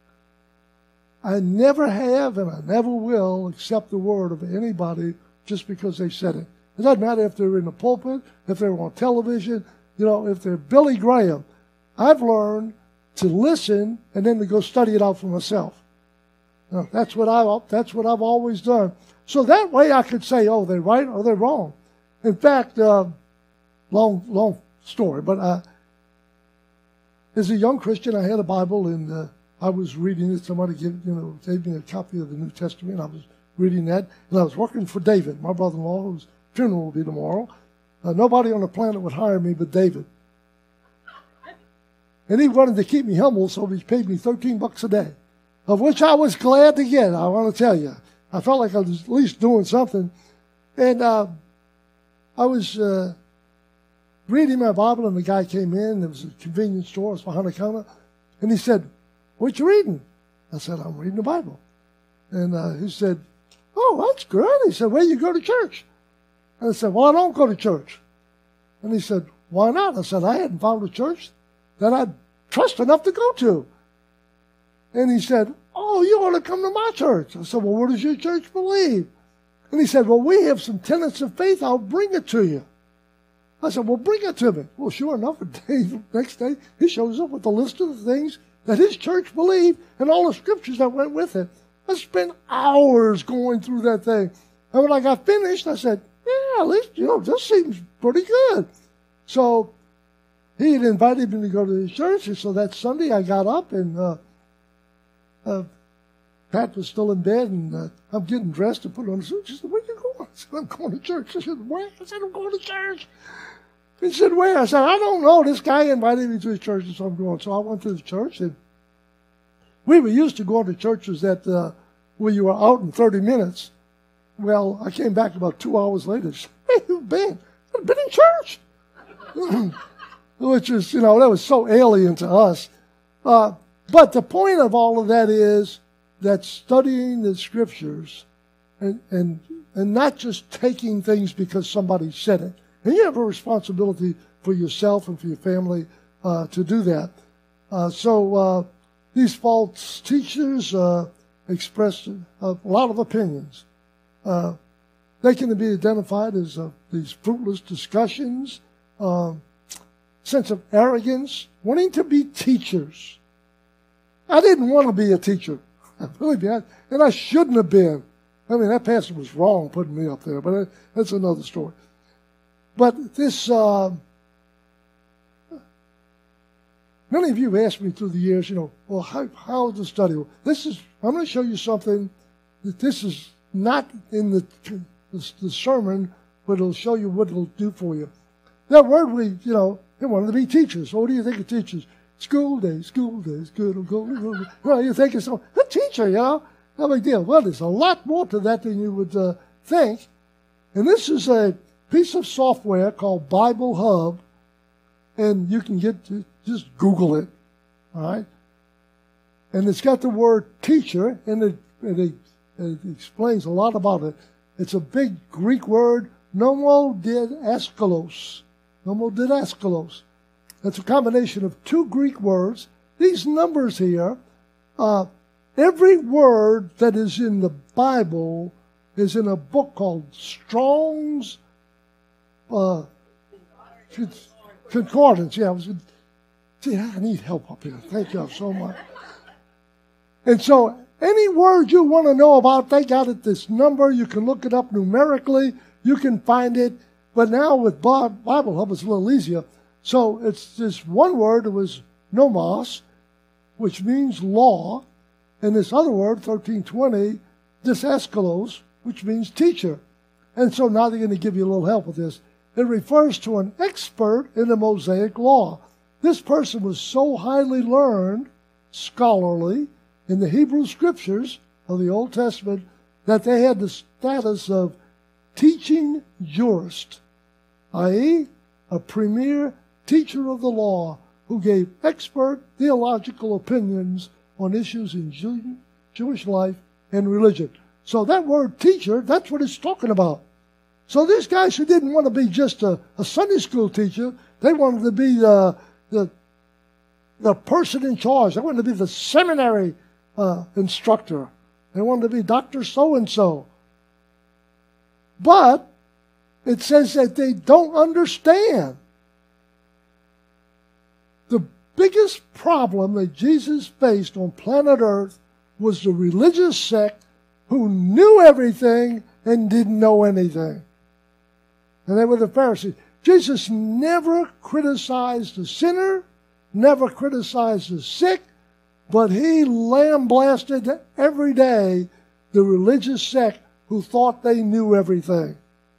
Speaker 2: I never have and I never will accept the word of anybody just because they said it. It doesn't matter if they're in the pulpit, if they're on television, you know, if they're Billy Graham. I've learned to listen and then to go study it out for myself. Now, that's what I that's what I've always done. So that way I could say, oh, they're right or they're wrong. In fact, uh, long long story, but uh, as a young Christian, I had a Bible and uh, I was reading it. Somebody gave, you know, gave me a copy of the New Testament. I was reading that, and I was working for David, my brother-in-law, whose funeral will be tomorrow. Uh, nobody on the planet would hire me but David. And he wanted to keep me humble, so he paid me thirteen bucks a day, of which I was glad to get, I want to tell you. I felt like I was at least doing something. And uh, I was uh, reading my Bible, and the guy came in. There was a convenience store. It was behind the counter. And he said, what you reading? I said, I'm reading the Bible. And uh, he said, oh, that's good. He said, where you go to church? And I said, well, I don't go to church. And he said, why not? I said, I hadn't found a church that I'd trust enough to go to. And he said, oh, you ought to come to my church. I said, well, what does your church believe? And he said, well, we have some tenets of faith. I'll bring it to you. I said, well, bring it to me. Well, sure enough, the day, next day, he shows up with a list of the things that his church believed and all the scriptures that went with it. I spent hours going through that thing. And when I got finished, I said, yeah, at least, you know, this seems pretty good. So he had invited me to go to his church. And so that Sunday I got up and uh, uh, Pat was still in bed, and uh, I'm getting dressed to put on a suit. She said, where you going? I said, I'm going to church. I said, where? I said, I'm going to church. He said, where? I said, I don't know. This guy invited me to his church, and so I'm going. So I went to the church, and we were used to going to churches that uh, where you were out in thirty minutes. Well, I came back about two hours later. She said, hey, you've been? I've been in church. Which is, you know, that was so alien to us. Uh, but the point of all of that is that studying the scriptures and, and, and not just taking things because somebody said it. And you have a responsibility for yourself and for your family uh, to do that. Uh, so uh, these false teachers uh, expressed a lot of opinions. Uh, they can be identified as uh, these fruitless discussions, uh, sense of arrogance, wanting to be teachers. I didn't want to be a teacher. I really did. And I shouldn't have been. I mean, that pastor was wrong putting me up there, but that's another story. But this, uh, many of you have asked me through the years, you know, well, how, how is the study? Well, this is, I'm going to show you something that this is not in the, the, the sermon, but it'll show you what it'll do for you. That word, we, you know, they wanted to be teachers. So what do you think of teachers? School day, school day, school day, school day. Well, you think it's a teacher, you know, no big deal. Well, there's a lot more to that than you would uh, think. And this is a piece of software called Bible Hub, and you can get to just Google it, all right? And it's got the word teacher, and it, it, it explains a lot about it. It's a big Greek word, nomodidaskalos. Nomodidaskalos. It's a combination of two Greek words. These numbers here, uh, every word that is in the Bible is in a book called Strong's uh, Concordance. Yeah, I was, see, I need help up here. Thank you so much. And so any word you want to know about, they got it, this number. You can look it up numerically. You can find it. But now with Bible Hub, it's a little easier. So it's this one word, it was nomos, which means law, and this other word, thirteen twenty, didaskalos, which means teacher. And so now they're going to give you a little help with this. It refers to an expert in the Mosaic law. This person was so highly learned, scholarly, in the Hebrew scriptures of the Old Testament that they had the status of teaching jurist, that is, a premier teacher of the law who gave expert theological opinions on issues in Jew- Jewish life and religion. So that word teacher, that's what it's talking about. So these guys who didn't want to be just a, a Sunday school teacher, they wanted to be the, the, the person in charge. They wanted to be the seminary uh, instructor. They wanted to be Doctor So-and-so. But it says that they don't understand. The biggest problem that Jesus faced on planet Earth was the religious sect who knew everything and didn't know anything. And they were the Pharisees. Jesus never criticized the sinner, never criticized the sick, but he lambasted every day the religious sect who thought they knew everything.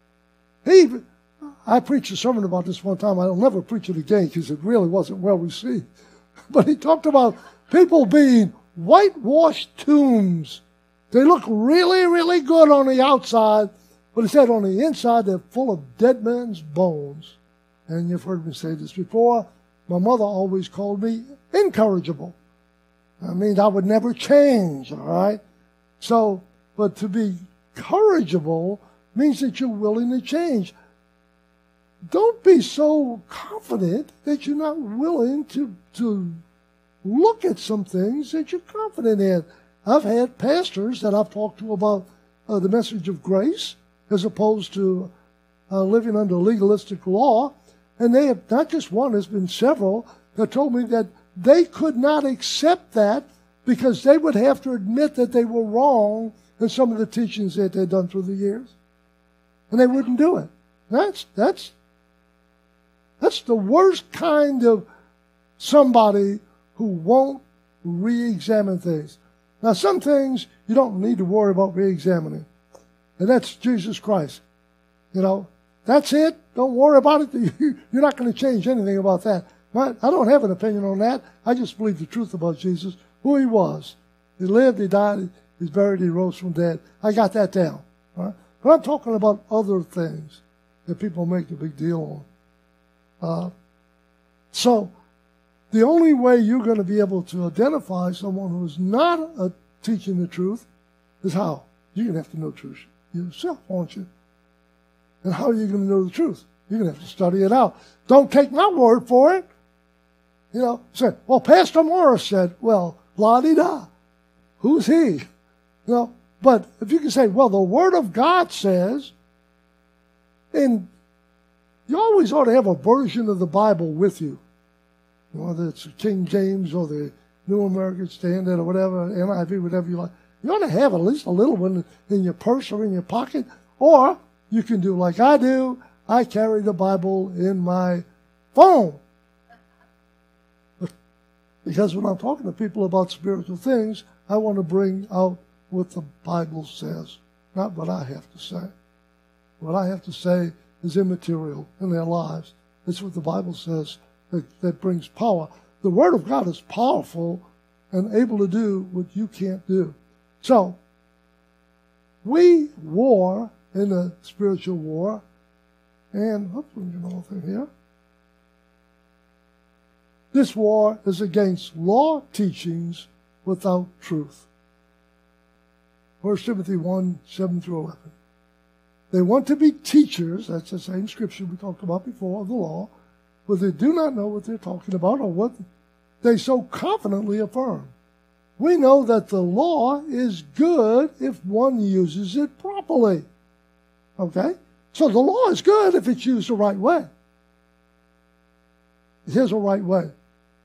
Speaker 2: He, I preached a sermon about this one time. I'll never preach it again because it really wasn't well received. But he talked about people being whitewashed tombs. They look really, really good on the outside, but he said on the inside they're full of dead men's bones. And you've heard me say this before. My mother always called me incorrigible. I mean, I would never change, all right? So, but to be corrigible means that you're willing to change. Don't be so confident that you're not willing to, to look at some things that you're confident in. I've had pastors that I've talked to about uh, the message of grace as opposed to uh, living under legalistic law, and they have, not just one, there's been several that told me that they could not accept that because they would have to admit that they were wrong in some of the teachings that they'd done through the years. And they wouldn't do it. That's that's that's the worst kind of somebody who won't re-examine things. Now, some things you don't need to worry about re-examining. And that's Jesus Christ. You know, that's it. Don't worry about it. You're not going to change anything about that. I don't have an opinion on that. I just believe the truth about Jesus, who he was. He lived, he died, he's buried, he rose from the dead. I got that down. All right? But I'm talking about other things that people make a big deal on. Uh, so, the only way you're going to be able to identify someone who's not a, teaching the truth is how? You're going to have to know truth yourself, aren't you? And how are you going to know the truth? You're going to have to study it out. Don't take my word for it. You know, say, well, Pastor Morris said, well, la-di-da. Who's he? You know, but if you can say, well, the Word of God says, and you always ought to have a version of the Bible with you. Whether it's King James or the New American Standard or whatever, N I V, whatever you like. You ought to have at least a little one in your purse or in your pocket. Or you can do like I do. I carry the Bible in my phone. Because when I'm talking to people about spiritual things, I want to bring out what the Bible says, not what I have to say. What I have to say is immaterial in their lives. It's what the Bible says that, that brings power. The Word of God is powerful and able to do what you can't do. So, we war in a spiritual war, and let's bring the whole thing here. This war is against law teachings without truth. First Timothy one, seven through eleven. They want to be teachers, that's the same scripture we talked about before, of the law, but they do not know what they're talking about or what they so confidently affirm. We know that the law is good if one uses it properly. Okay? So the law is good if it's used the right way. Here's a right way.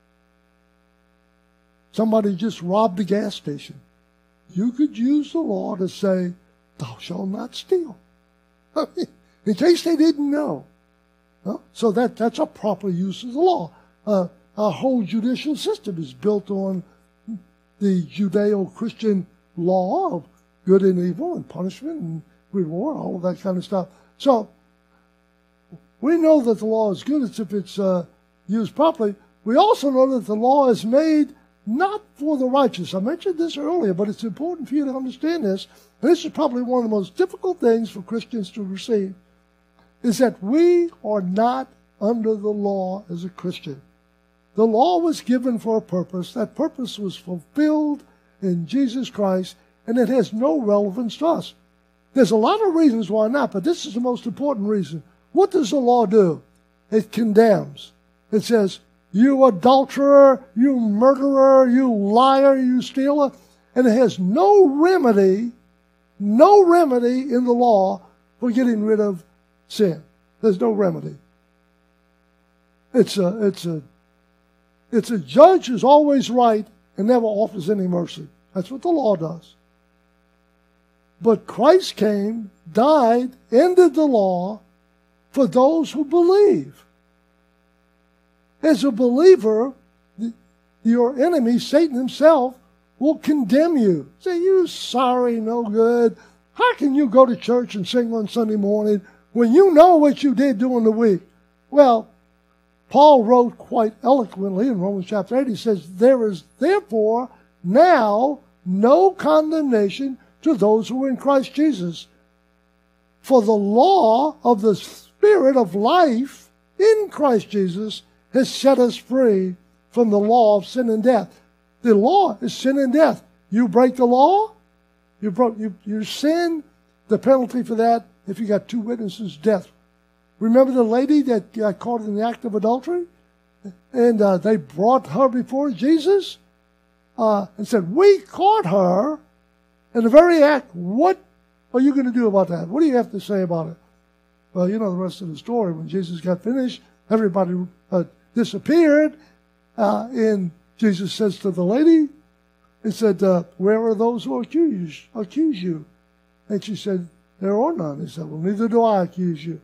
Speaker 2: Somebody just robbed a gas station. You could use the law to say, thou shalt not steal. I mean, in case they didn't know. Uh, so that, that's a proper use of the law. Uh, our whole judicial system is built on the Judeo-Christian law of good and evil and punishment and reward, all of that kind of stuff. So we know that the law is good if it's uh, used properly. We also know that the law is made not for the righteous. I mentioned this earlier, but it's important for you to understand this. And this is probably one of the most difficult things for Christians to receive, is that we are not under the law as a Christian. The law was given for a purpose. That purpose was fulfilled in Jesus Christ, and it has no relevance to us. There's a lot of reasons why not, but this is the most important reason. What does the law do? It condemns. It says, you adulterer, you murderer, you liar, you stealer. And it has no remedy, no remedy in the law for getting rid of sin. There's no remedy. It's a, it's a, it's a judge who's always right and never offers any mercy. That's what the law does. But Christ came, died, ended the law for those who believe. As a believer, your enemy, Satan himself, will condemn you. Say, you sorry, no good. How can you go to church and sing on Sunday morning when you know what you did during the week? Well, Paul wrote quite eloquently in Romans chapter eight. He says, there is therefore now no condemnation to those who are in Christ Jesus. For the law of the Spirit of life in Christ Jesus has set us free from the law of sin and death. The law is sin and death. You break the law, you broke you, you sin. The penalty for that, if you got two witnesses, death. Remember the lady that got caught in the act of adultery? And uh, they brought her before Jesus uh, and said, we caught her in the very act. What are you going to do about that? What do you have to say about it? Well, you know the rest of the story. When Jesus got finished, everybody uh, disappeared. Uh, and Jesus says to the lady, he said, uh, where are those who accuse, accuse you? And she said, there are none. He said, well, neither do I accuse you.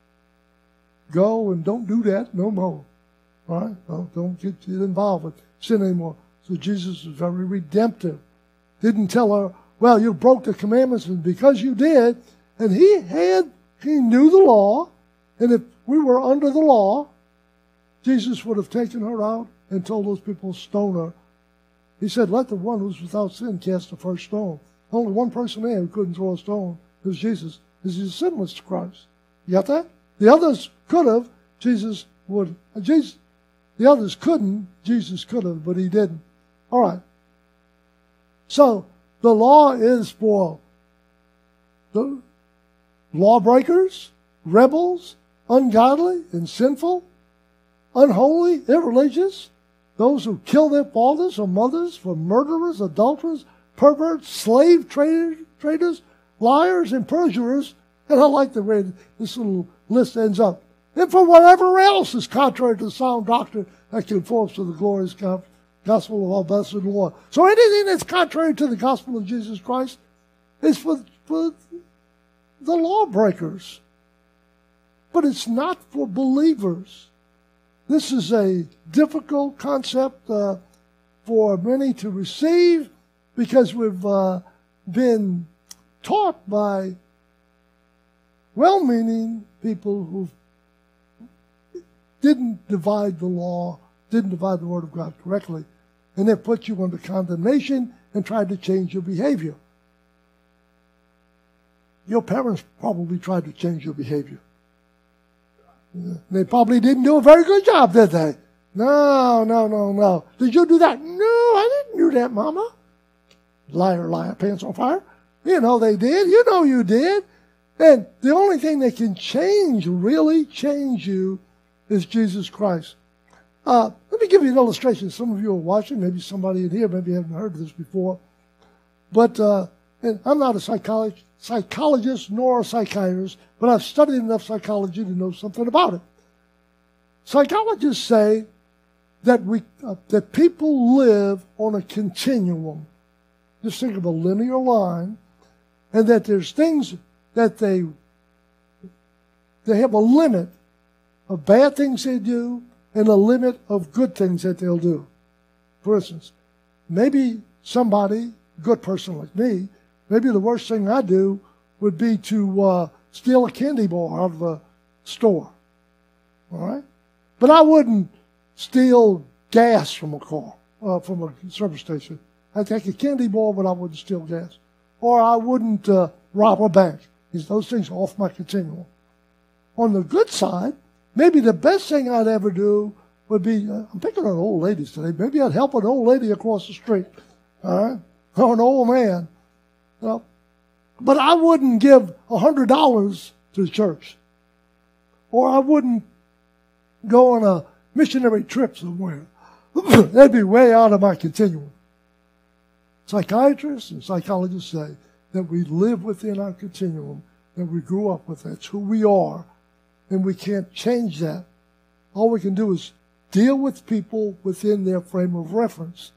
Speaker 2: Go and don't do that no more. All right? Well, don't get involved with sin anymore. So Jesus was very redemptive. Didn't tell her, well, you broke the commandments, and because you did, and he had, he knew the law, and if we were under the law, Jesus would have taken her out and told those people to stone her. He said, let the one who's without sin cast the first stone. Only one person there who couldn't throw a stone was Jesus. Because he's sinless to Christ. You got that? The others could have, Jesus would. Jesus, the others couldn't, Jesus could have, but he didn't. All right. So, the law is for the lawbreakers, rebels, ungodly and sinful, unholy, irreligious, those who kill their fathers or mothers, for murderers, adulterers, perverts, slave traders, traders, liars, and perjurers. And I like the way this little list ends up. And for whatever else is contrary to the sound doctrine that conforms to the glorious gospel of our blessed Lord. So anything that's contrary to the gospel of Jesus Christ is for, for the lawbreakers. But it's not for believers. This is a difficult concept uh, for many to receive because we've uh, been taught by well-meaning people who didn't divide the law, didn't divide the Word of God correctly, and they put you under condemnation and tried to change your behavior. Your parents probably tried to change your behavior. They probably didn't do a very good job, did they? No, no, no, no. Did you do that? No, I didn't do that, Mama. Liar, liar, pants on fire. You know they did. You know you did. And the only thing that can change, really change you, is Jesus Christ. Uh, let me give you an illustration. Some of you are watching. Maybe somebody in here maybe haven't heard of this before. But uh, and I'm not a psychologist. psychologist nor a psychiatrist, but I've studied enough psychology to know something about it. Psychologists say that we uh, that people live on a continuum. Just think of a linear line, and that there's things that they they have a limit of bad things they do and a limit of good things that they'll do. For instance, maybe somebody, a good person like me, maybe the worst thing I do would be to uh, steal a candy bar out of a store. All right? But I wouldn't steal gas from a car, uh, from a service station. I'd take a candy bar, but I wouldn't steal gas. Or I wouldn't uh, rob a bank. Because those things are off my continuum. On the good side, maybe the best thing I'd ever do would be, uh, I'm picking on old ladies today, maybe I'd help an old lady across the street, all right, or an old man. Well, but I wouldn't give one hundred dollars to the church. Or I wouldn't go on a missionary trip somewhere. That'd be way out of my continuum. Psychiatrists and psychologists say that we live within our continuum, that we grew up with. That's who we are, and we can't change that. All we can do is deal with people within their frame of reference.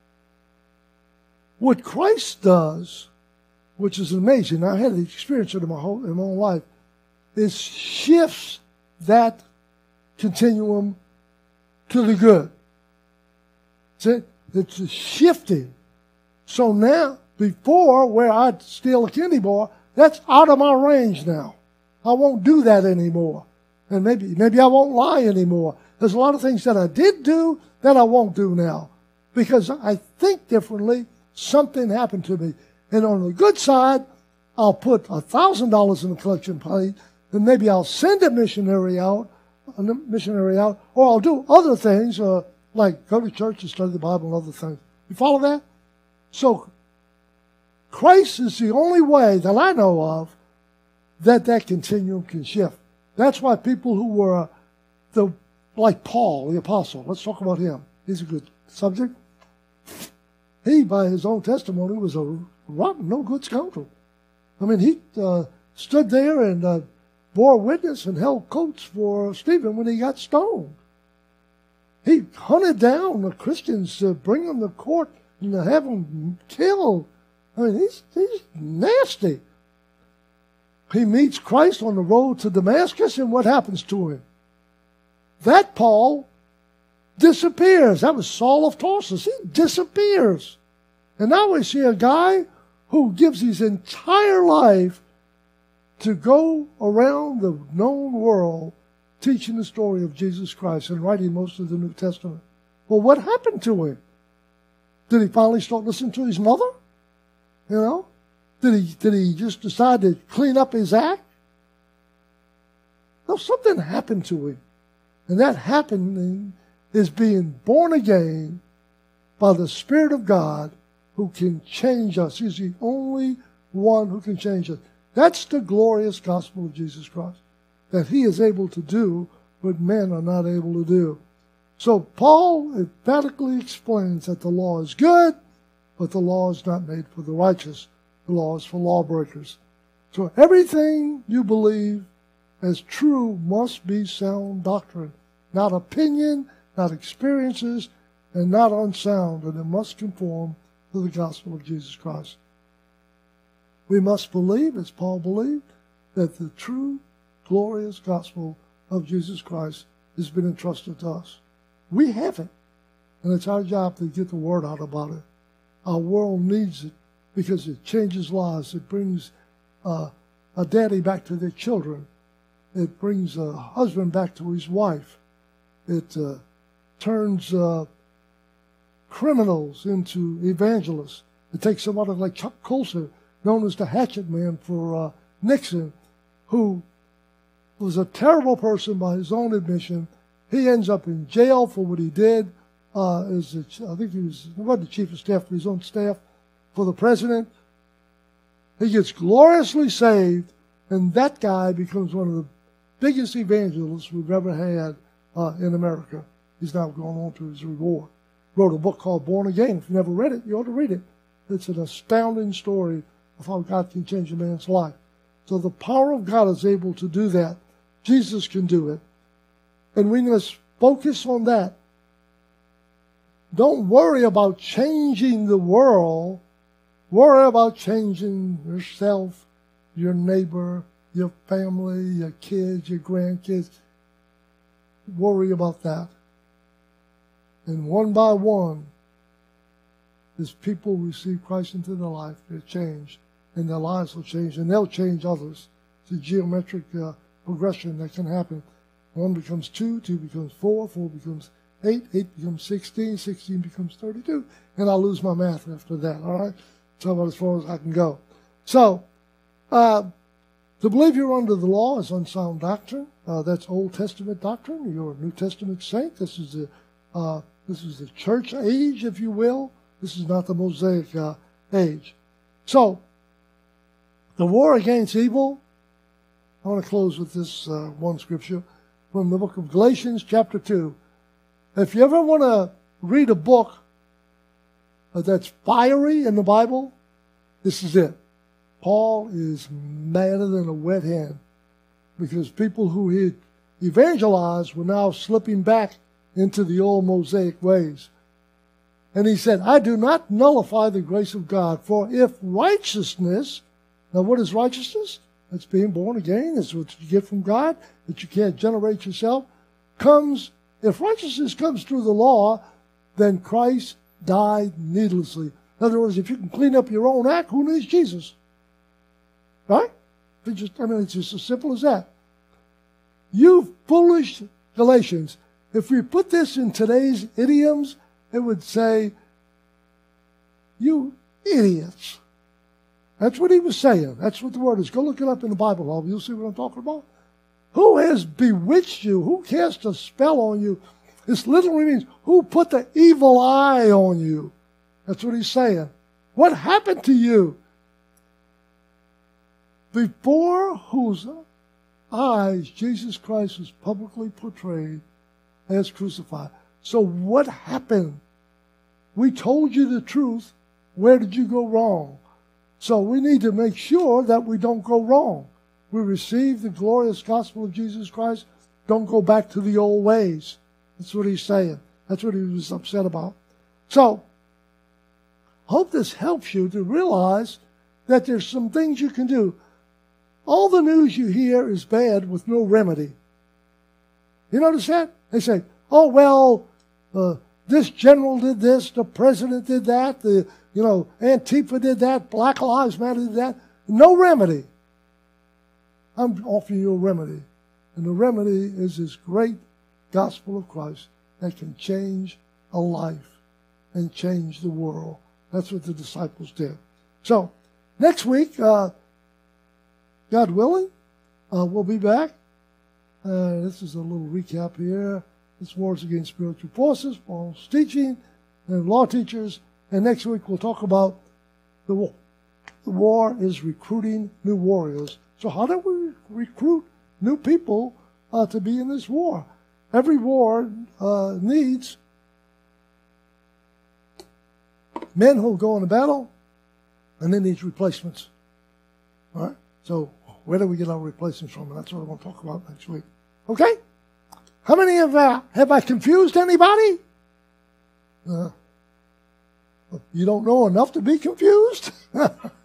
Speaker 2: What Christ does, which is amazing, I had the experience it in my whole in my own life, is shifts that continuum to the good. See? It's a shifting. So now, before, where I'd steal a candy bar, that's out of my range now. I won't do that anymore. And maybe maybe I won't lie anymore. There's a lot of things that I did do that I won't do now. Because I think differently, something happened to me. And on the good side, I'll put one thousand dollars in the collection plate, and maybe I'll send a missionary out, a missionary out, or I'll do other things, uh, like go to church and study the Bible and other things. You follow that? So, Christ is the only way that I know of that that continuum can shift. That's why people who were the like Paul, the apostle, let's talk about him. He's a good subject. He, by his own testimony, was a rotten, no good scoundrel. I mean, he uh, stood there and uh, bore witness and held coats for Stephen when he got stoned. He hunted down the Christians to bring them to court and to have them killed. I mean, he's, he's nasty. He meets Christ on the road to Damascus, and what happens to him? That Paul disappears. That was Saul of Tarsus. He disappears. And now we see a guy who gives his entire life to go around the known world teaching the story of Jesus Christ and writing most of the New Testament. Well, what happened to him? Did he finally start listening to his mother? You know? Did he, did he just decide to clean up his act? No, something happened to him. And that happening is being born again by the Spirit of God who can change us. He's the only one who can change us. That's the glorious gospel of Jesus Christ, that he is able to do what men are not able to do. So Paul emphatically explains that the law is good, but the law is not made for the righteous. The law is for lawbreakers. So everything you believe as true must be sound doctrine, not opinion, not experiences, and not unsound, and it must conform to the gospel of Jesus Christ. We must believe, as Paul believed, that the true, glorious gospel of Jesus Christ has been entrusted to us. We have it, and it's our job to get the word out about it. Our world needs it because it changes lives. It brings uh, a daddy back to their children. It brings a husband back to his wife. It uh, turns uh, criminals into evangelists. It takes somebody like Chuck Colson, known as the Hatchet Man for uh, Nixon, who was a terrible person by his own admission. He ends up in jail for what he did. Uh, as the, I think he was, he wasn't the chief of staff, but his own staff for the president. He gets gloriously saved, and that guy becomes one of the biggest evangelists we've ever had uh, in America. He's now gone on to his reward. Wrote a book called Born Again. If you've never read it, you ought to read it. It's an astounding story of how God can change a man's life. So the power of God is able to do that. Jesus can do it. And we must focus on that. Don't worry about changing the world. Worry about changing yourself, your neighbor, your family, your kids, your grandkids. worry about that. And one by one, as people receive Christ into their life, they're changed, and their lives will change, and they'll change others. It's a geometric uh, progression that can happen. One becomes two, two becomes four, four becomes eight, eight becomes sixteen, sixteen becomes thirty-two, and I'll lose my math after that, all right? That's about as far as I can go. So, uh, to believe you're under the law is unsound doctrine. Uh, that's Old Testament doctrine. You're a New Testament saint. This is the uh, this is the church age, if you will. This is not the Mosaic uh, age. So, the war against evil. I want to close with this uh, one scripture from the book of Galatians, chapter two. If you ever want to read a book that's fiery in the Bible, this is it. Paul is madder than a wet hen, because people who he evangelized were now slipping back into the old Mosaic ways. And he said, I do not nullify the grace of God, for if righteousness, now what is righteousness? It's being born again. It's what you get from God, that you can't generate yourself, comes, if righteousness comes through the law, then Christ died needlessly. In other words, if you can clean up your own act, who needs Jesus? Right? It just, I mean, it's just as simple as that. You foolish Galatians, if we put this in today's idioms, it would say, you idiots. That's what he was saying. That's what the word is. Go look it up in the Bible. You'll see what I'm talking about. Who has bewitched you? Who cast a spell on you? This literally means, who put the evil eye on you? That's what he's saying. What happened to you? Before whose eyes Jesus Christ was publicly portrayed as crucified. So what happened? We told you the truth. Where did you go wrong? So we need to make sure that we don't go wrong. We receive the glorious gospel of Jesus Christ. Don't go back to the old ways. That's what he's saying. That's what he was upset about. So, I hope this helps you to realize that there's some things you can do. All the news you hear is bad with no remedy. You notice that? They say, oh, well, uh, this general did this, the president did that, the, you know, Antifa did that, Black Lives Matter did that. No remedy. I'm offering you a remedy. And the remedy is this great gospel of Christ that can change a life and change the world. That's what the disciples did. So, next week, uh, God willing, uh, we'll be back. Uh, this is a little recap here. It's Wars Against Spiritual Forces, Paul's teaching, and law teachers. And next week we'll talk about the war. The war is recruiting new warriors. So how do we recruit new people uh, to be in this war? Every war uh, needs men who will go into battle, and then needs replacements. All right? So where do we get our replacements from? And that's what we're going to talk about next week. Okay? How many have, uh, have I confused anybody? Uh, you don't know enough to be confused? You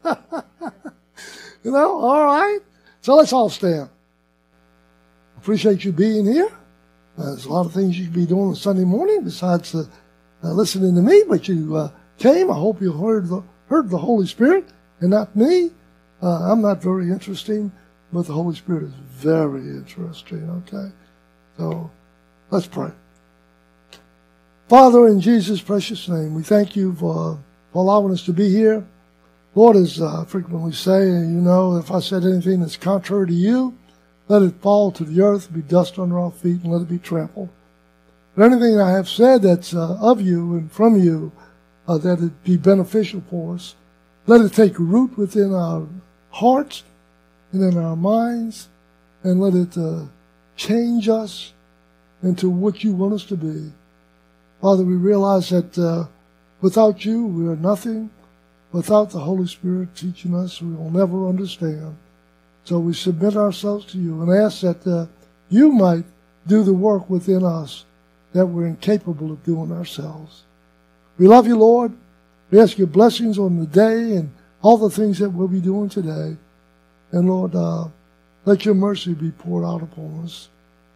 Speaker 2: know, all right. So let's all stand. Appreciate you being here. Uh, there's a lot of things you could be doing on Sunday morning besides uh, uh, listening to me, but you uh, came. I hope you heard the, heard the Holy Spirit and not me. Uh, I'm not very interesting, but the Holy Spirit is very interesting, okay? So let's pray. Father, in Jesus' precious name, we thank you for, for allowing us to be here. Lord, as I frequently say, and you know, if I said anything that's contrary to you, let it fall to the earth, be dust under our feet, and let it be trampled. But anything I have said that's uh, of you and from you, uh, that it be beneficial for us, let it take root within our hearts and in our minds, and let it uh, change us into what you want us to be. Father, we realize that uh, without you, we are nothing. Without the Holy Spirit teaching us, we will never understand. So we submit ourselves to you and ask that uh, you might do the work within us that we're incapable of doing ourselves. We love you, Lord. We ask your blessings on the day and all the things that we'll be doing today. And Lord, uh, let your mercy be poured out upon us.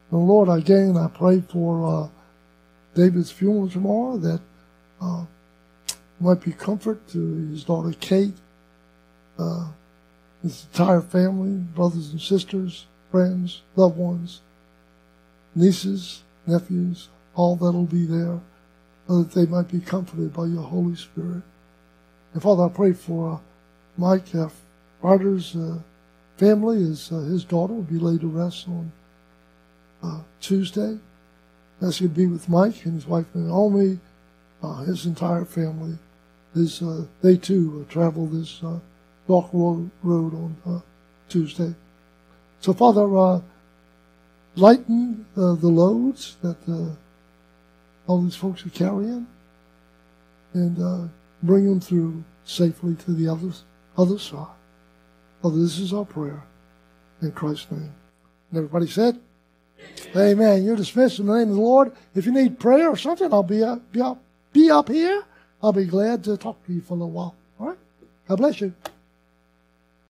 Speaker 2: And Lord, again, I pray for uh, David's funeral tomorrow, that uh, might be comfort to his daughter Kate, uh, his entire family, brothers and sisters, friends, loved ones, nieces, nephews, all that'll be there, so that they might be comforted by your Holy Spirit. And Father, I pray for uh, Mike uh, Ryder's uh, family, as uh, his daughter will be laid to rest on uh, Tuesday. As he'd be with Mike and his wife Naomi, uh, his entire family. His, uh, they too uh, travel this uh, dark road, road on uh, Tuesday. So Father, uh, lighten uh, the loads that uh, all these folks are carrying, and uh, bring them through safely to the other, other side. Father, this is our prayer in Christ's name. And everybody said, amen. You're dismissed in the name of the Lord. If you need prayer or something, I'll be up, be up, be up here. I'll be glad to talk to you for a little while. All right? God bless you.